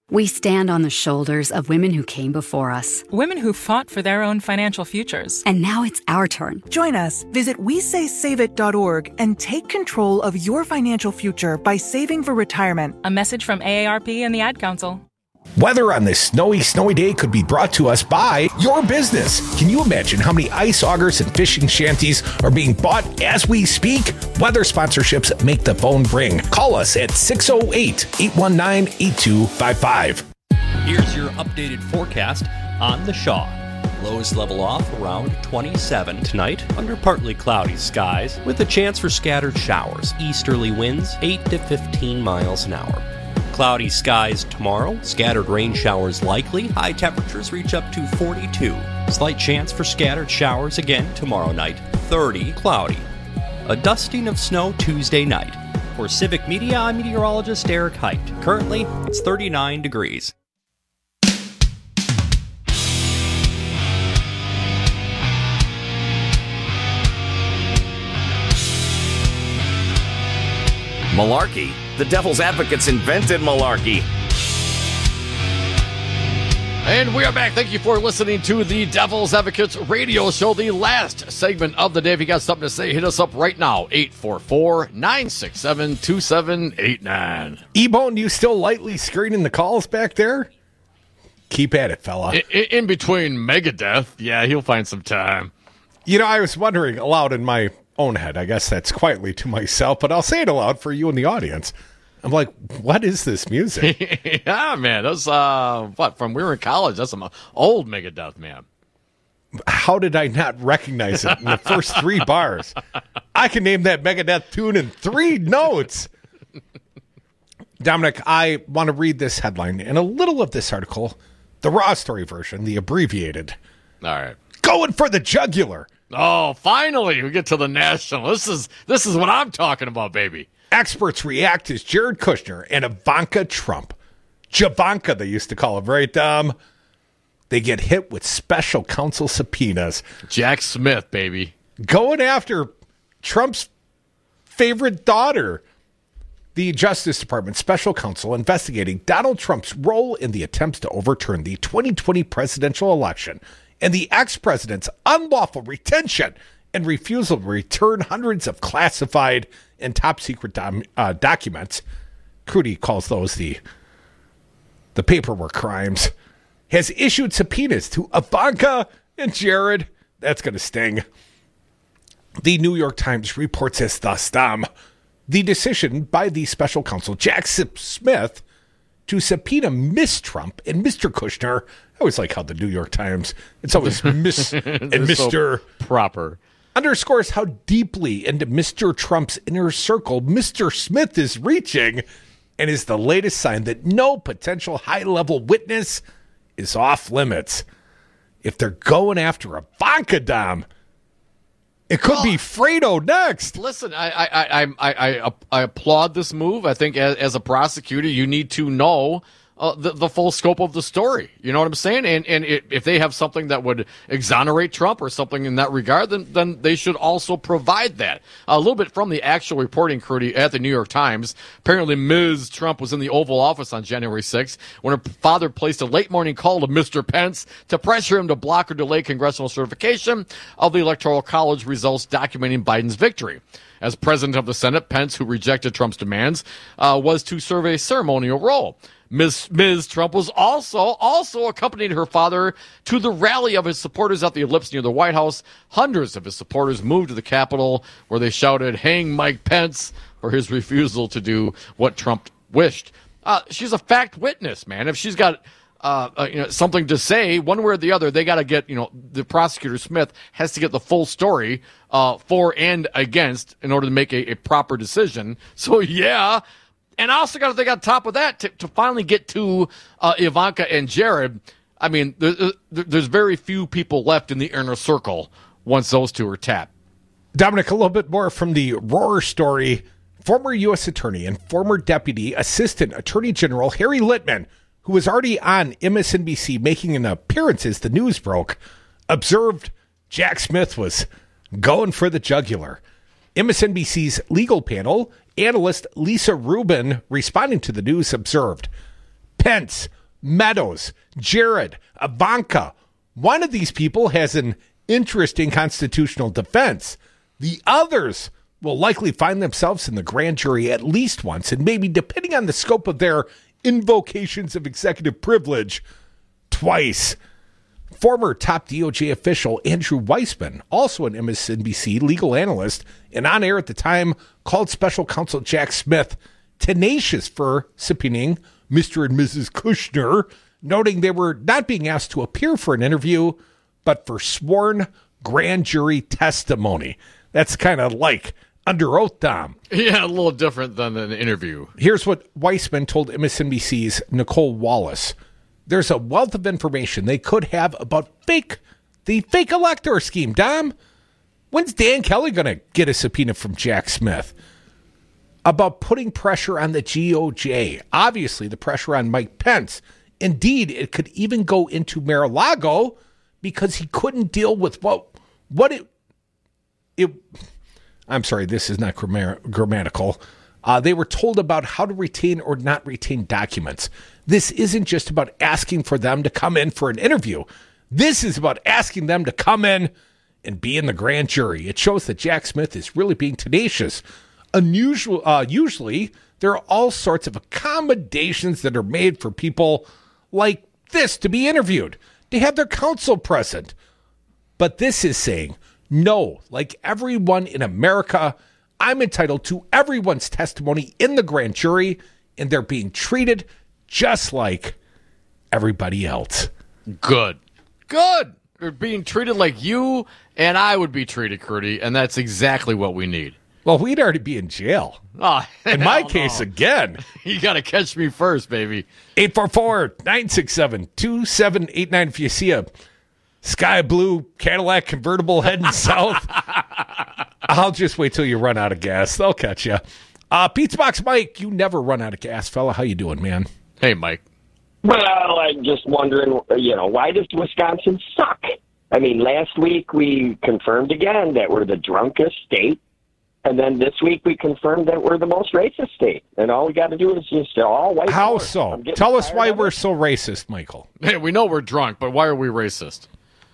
We stand on the shoulders of women who came before us. Women who fought for their own financial futures. And now it's our turn. Join us. Visit we say save it dot org and take control of your financial future by saving for retirement. A message from A A R P and the Ad Council. Weather on this snowy, snowy day could be brought to us by your business. Can you imagine how many ice augers and fishing shanties are being bought as we speak? Weather sponsorships make the phone ring. Call us at six oh eight, eight one nine, eight two five five. Here's your updated forecast on the Shaw. Lows level off around twenty-seven tonight under partly cloudy skies with a chance for scattered showers. Easterly winds eight to fifteen miles an hour. Cloudy skies tomorrow, scattered rain showers likely, high temperatures reach up to forty-two. Slight chance for scattered showers again tomorrow night, thirty, cloudy. A dusting of snow Tuesday night. For Civic Media, I'm meteorologist Eric Height. Currently, it's thirty-nine degrees. Malarkey. The Devil's Advocates invented malarkey. And we are back. Thank you for listening to the Devil's Advocates radio show, the last segment of the day. If you got something to say, hit us up right now, eight four four, nine six seven, two seven eight nine. E-Bone, you still lightly screening the calls back there? Keep at it, fella. In, in between Megadeth, yeah, he'll find some time. You know, I was wondering aloud in my own head, I guess that's quietly to myself, but I'll say it aloud for you in the audience. I'm like, what is this music? Yeah, man, that's uh, what from we were in college. That's some old Megadeth, man. How did I not recognize it in the first three bars? I can name that Megadeth tune in three notes. Dominic, I want to read this headline and a little of this article, the raw story version, the abbreviated. All right, going for the jugular. Oh, finally, we get to the national. This is this is what I'm talking about, baby. Experts react as Jared Kushner and Ivanka Trump, Javanka they used to call him, right, Dom? They get hit with special counsel subpoenas. Jack Smith, baby. Going after Trump's favorite daughter. The Justice Department special counsel investigating Donald Trump's role in the attempts to overturn the twenty twenty presidential election and the ex-president's unlawful retention and refusal to return hundreds of classified and top-secret dom- uh, documents, Crudy calls those the, the paperwork crimes, has issued subpoenas to Ivanka and Jared. That's going to sting. The New York Times reports as thus, Dom, the decision by the special counsel, Jack Smith, to subpoena Miss Trump and Mister Kushner. I always like how the New York Times, it's always Miss and Mister So proper. Underscores how deeply into Mister Trump's inner circle Mister Smith is reaching and is the latest sign that no potential high-level witness is off limits. If they're going after Ivanka, Dom, it could well, be Fredo next. Listen, I I, I I I I applaud this move. I think as, as a prosecutor, you need to know uh, the the full scope of the story. You know what I'm saying? And and it, if they have something that would exonerate Trump or something in that regard, then then they should also provide that. A little bit from the actual reporting, Crudy, at the New York Times. Apparently, Miz Trump was in the Oval Office on January sixth when her father placed a late morning call to Mister Pence to pressure him to block or delay congressional certification of the Electoral College results documenting Biden's victory. As president of the Senate, Pence, who rejected Trump's demands, uh, was to serve a ceremonial role. Miz Miz Trump was also also accompanied her father to the rally of his supporters at the Ellipse near the White House. Hundreds of his supporters moved to the Capitol, where they shouted, "Hang Mike Pence," for his refusal to do what Trump wished. Uh, she's a fact witness, man. If she's got uh, uh, you know, something to say, one way or the other, they got to get, you know, the prosecutor Smith has to get the full story uh, for and against in order to make a, a proper decision. So, yeah. And I also got to think on top of that, to, to finally get to uh, Ivanka and Jared, I mean, there, there's very few people left in the inner circle once those two are tapped. Dominic, a little bit more from the Rohrer story. Former U S Attorney and former Deputy Assistant Attorney General Harry Litman, who was already on M S N B C making an appearance as the news broke, observed Jack Smith was going for the jugular. M S N B C's legal panel, analyst Lisa Rubin, responding to the news, observed, Pence, Meadows, Jared, Ivanka. One of these people has an interest in constitutional defense. The others will likely find themselves in the grand jury at least once, and maybe, depending on the scope of their invocations of executive privilege, twice. Former top D O J official Andrew Weissman, also an M S N B C legal analyst and on air at the time, called special counsel Jack Smith tenacious for subpoenaing Mister and Missus Kushner, noting they were not being asked to appear for an interview, but for sworn grand jury testimony. That's kind of like under oath, Dom. Yeah, a little different than an interview. Here's what Weissman told M S N B C's Nicole Wallace. There's a wealth of information they could have about fake, the fake elector scheme, Dom. When's Dan Kelly going to get a subpoena from Jack Smith? About putting pressure on the G O J. Obviously, the pressure on Mike Pence. Indeed, it could even go into Mar-a-Lago because he couldn't deal with what, what it, it, I'm sorry, this is not grammar, grammatical. Uh, they were told about how to retain or not retain documents. This isn't just about asking for them to come in for an interview. This is about asking them to come in and be in the grand jury. It shows that Jack Smith is really being tenacious. Unusual, uh, usually, there are all sorts of accommodations that are made for people like this to be interviewed, to have their counsel present. But this is saying, no, like everyone in America, I'm entitled to everyone's testimony in the grand jury, and they're being treated just like everybody else. Good. Good. They're being treated like you and I would be treated, Curdy, and that's exactly what we need. Well, we'd already be in jail. Oh, in my case, no. again. You got to catch me first, baby. eight four four, nine six seven, two seven eight nine if you see a sky blue Cadillac convertible heading south. I'll just wait till you run out of gas. They'll catch you. Uh, Pizza Box Mike, you never run out of gas, fella. How you doing, man? Hey, Mike. Well, I'm just wondering, you know, why does Wisconsin suck? I mean, last week we confirmed again that we're the drunkest state. And then this week we confirmed that we're the most racist state. And all we got to do is just all white. How board. so? Tell us why we're so racist, Michael. Hey, we know we're drunk, but why are we racist?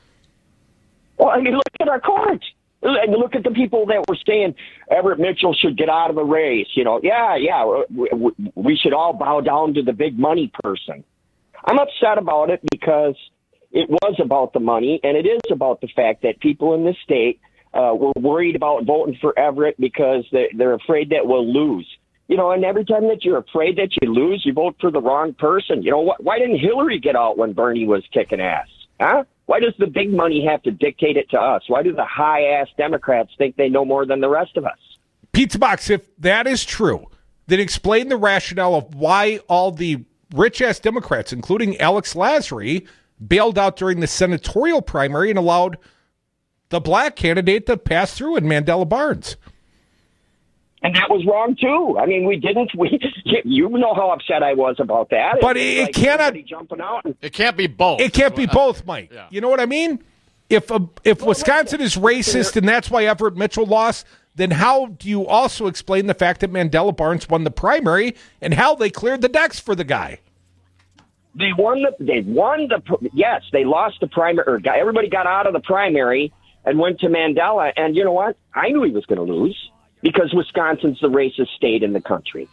Well, I mean, look at our court. And look at the people that were saying Everett Mitchell should get out of the race. You know, yeah, yeah, we, we should all bow down to the big money person. I'm upset about it because it was about the money, and it is about the fact that people in this state uh, were worried about voting for Everett because they, they're afraid that we'll lose. You know, and every time that you're afraid that you lose, you vote for the wrong person. You know, wh- why didn't Hillary get out when Bernie was kicking ass? Huh? Why does the big money have to dictate it to us? Why do the high-ass Democrats think they know more than the rest of us? Pizza Box, if that is true, then explain the rationale of why all the rich-ass Democrats, including Alex Lasry, bailed out during the senatorial primary and allowed the black candidate to pass through in Mandela Barnes. And that was wrong, too. I mean, we didn't. We, you know how upset I was about that. But it, it, like it cannot. Jumping out and, it can't be both. It can't be both, Mike. Yeah. You know what I mean? If a, if well, Wisconsin is racist and that's why Everett Mitchell lost, then how do you also explain the fact that Mandela Barnes won the primary and how they cleared the decks for the guy? They won the. They won the. Yes, they lost the primary. Or got, everybody got out of the primary and went to Mandela. And you know what? I knew he was going to lose. Because Wisconsin's the racist state in the country.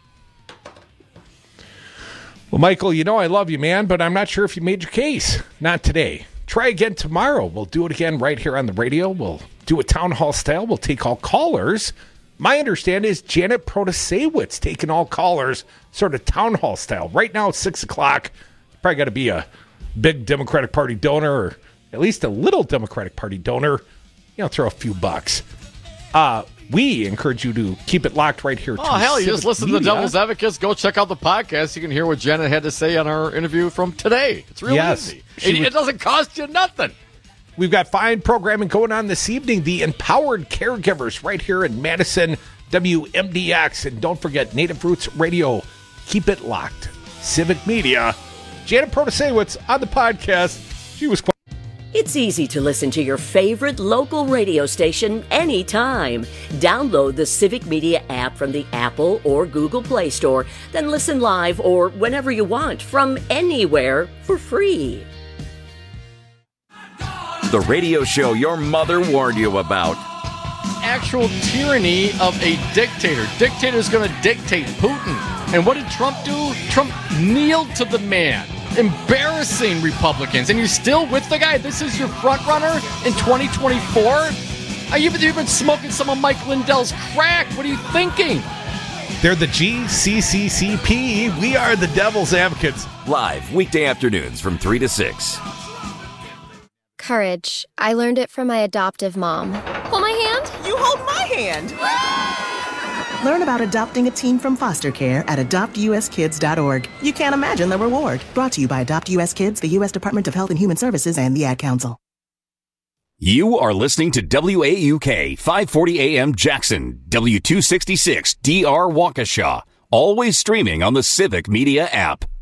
Well, Michael, you know I love you, man, but I'm not sure if you made your case. Not today. Try again tomorrow. We'll do it again right here on the radio. We'll do a town hall style. We'll take all callers. My understanding is Janet Protasewicz taking all callers, sort of town hall style. Right now it's six o'clock. Probably got to be a big Democratic Party donor or at least a little Democratic Party donor. You know, throw a few bucks. Uh, we encourage you to keep it locked right here. Oh, hell, you just listen media. to the Devil's Advocates. Go check out the podcast. You can hear what Janet had to say on our interview from today. It's real yes, easy. It, was, it doesn't cost you nothing. We've got fine programming going on this evening. The Empowered Caregivers right here in Madison, W M D X. And don't forget, Native Roots Radio. Keep it locked. Civic Media. Janet Protasewicz on the podcast. She was quite... It's easy to listen to your favorite local radio station anytime. Download the Civic Media app from the Apple or Google Play Store, then listen live or whenever you want from anywhere for free. The radio show your mother warned you about. Actual tyranny of a dictator. Dictator's going to dictate Putin. And what did Trump do? Trump kneeled to the man. Embarrassing Republicans. And you're still with the guy? This is your front runner in twenty twenty-four? You've been smoking some of Mike Lindell's crack. What are you thinking? They're the G C C C P. We are the Devil's Advocates. Live weekday afternoons from three to six. Courage. I learned it from my adoptive mom. Hold my hand. You hold my hand. Learn about adopting a teen from foster care at adopt u s kids dot org. You can't imagine the reward. Brought to you by Adopt U S Kids, the U S Department of Health and Human Services, and the Ad Council. You are listening to W A U K five forty A M Jackson, W two sixty-six D R Waukesha. Always streaming on the Civic Media app.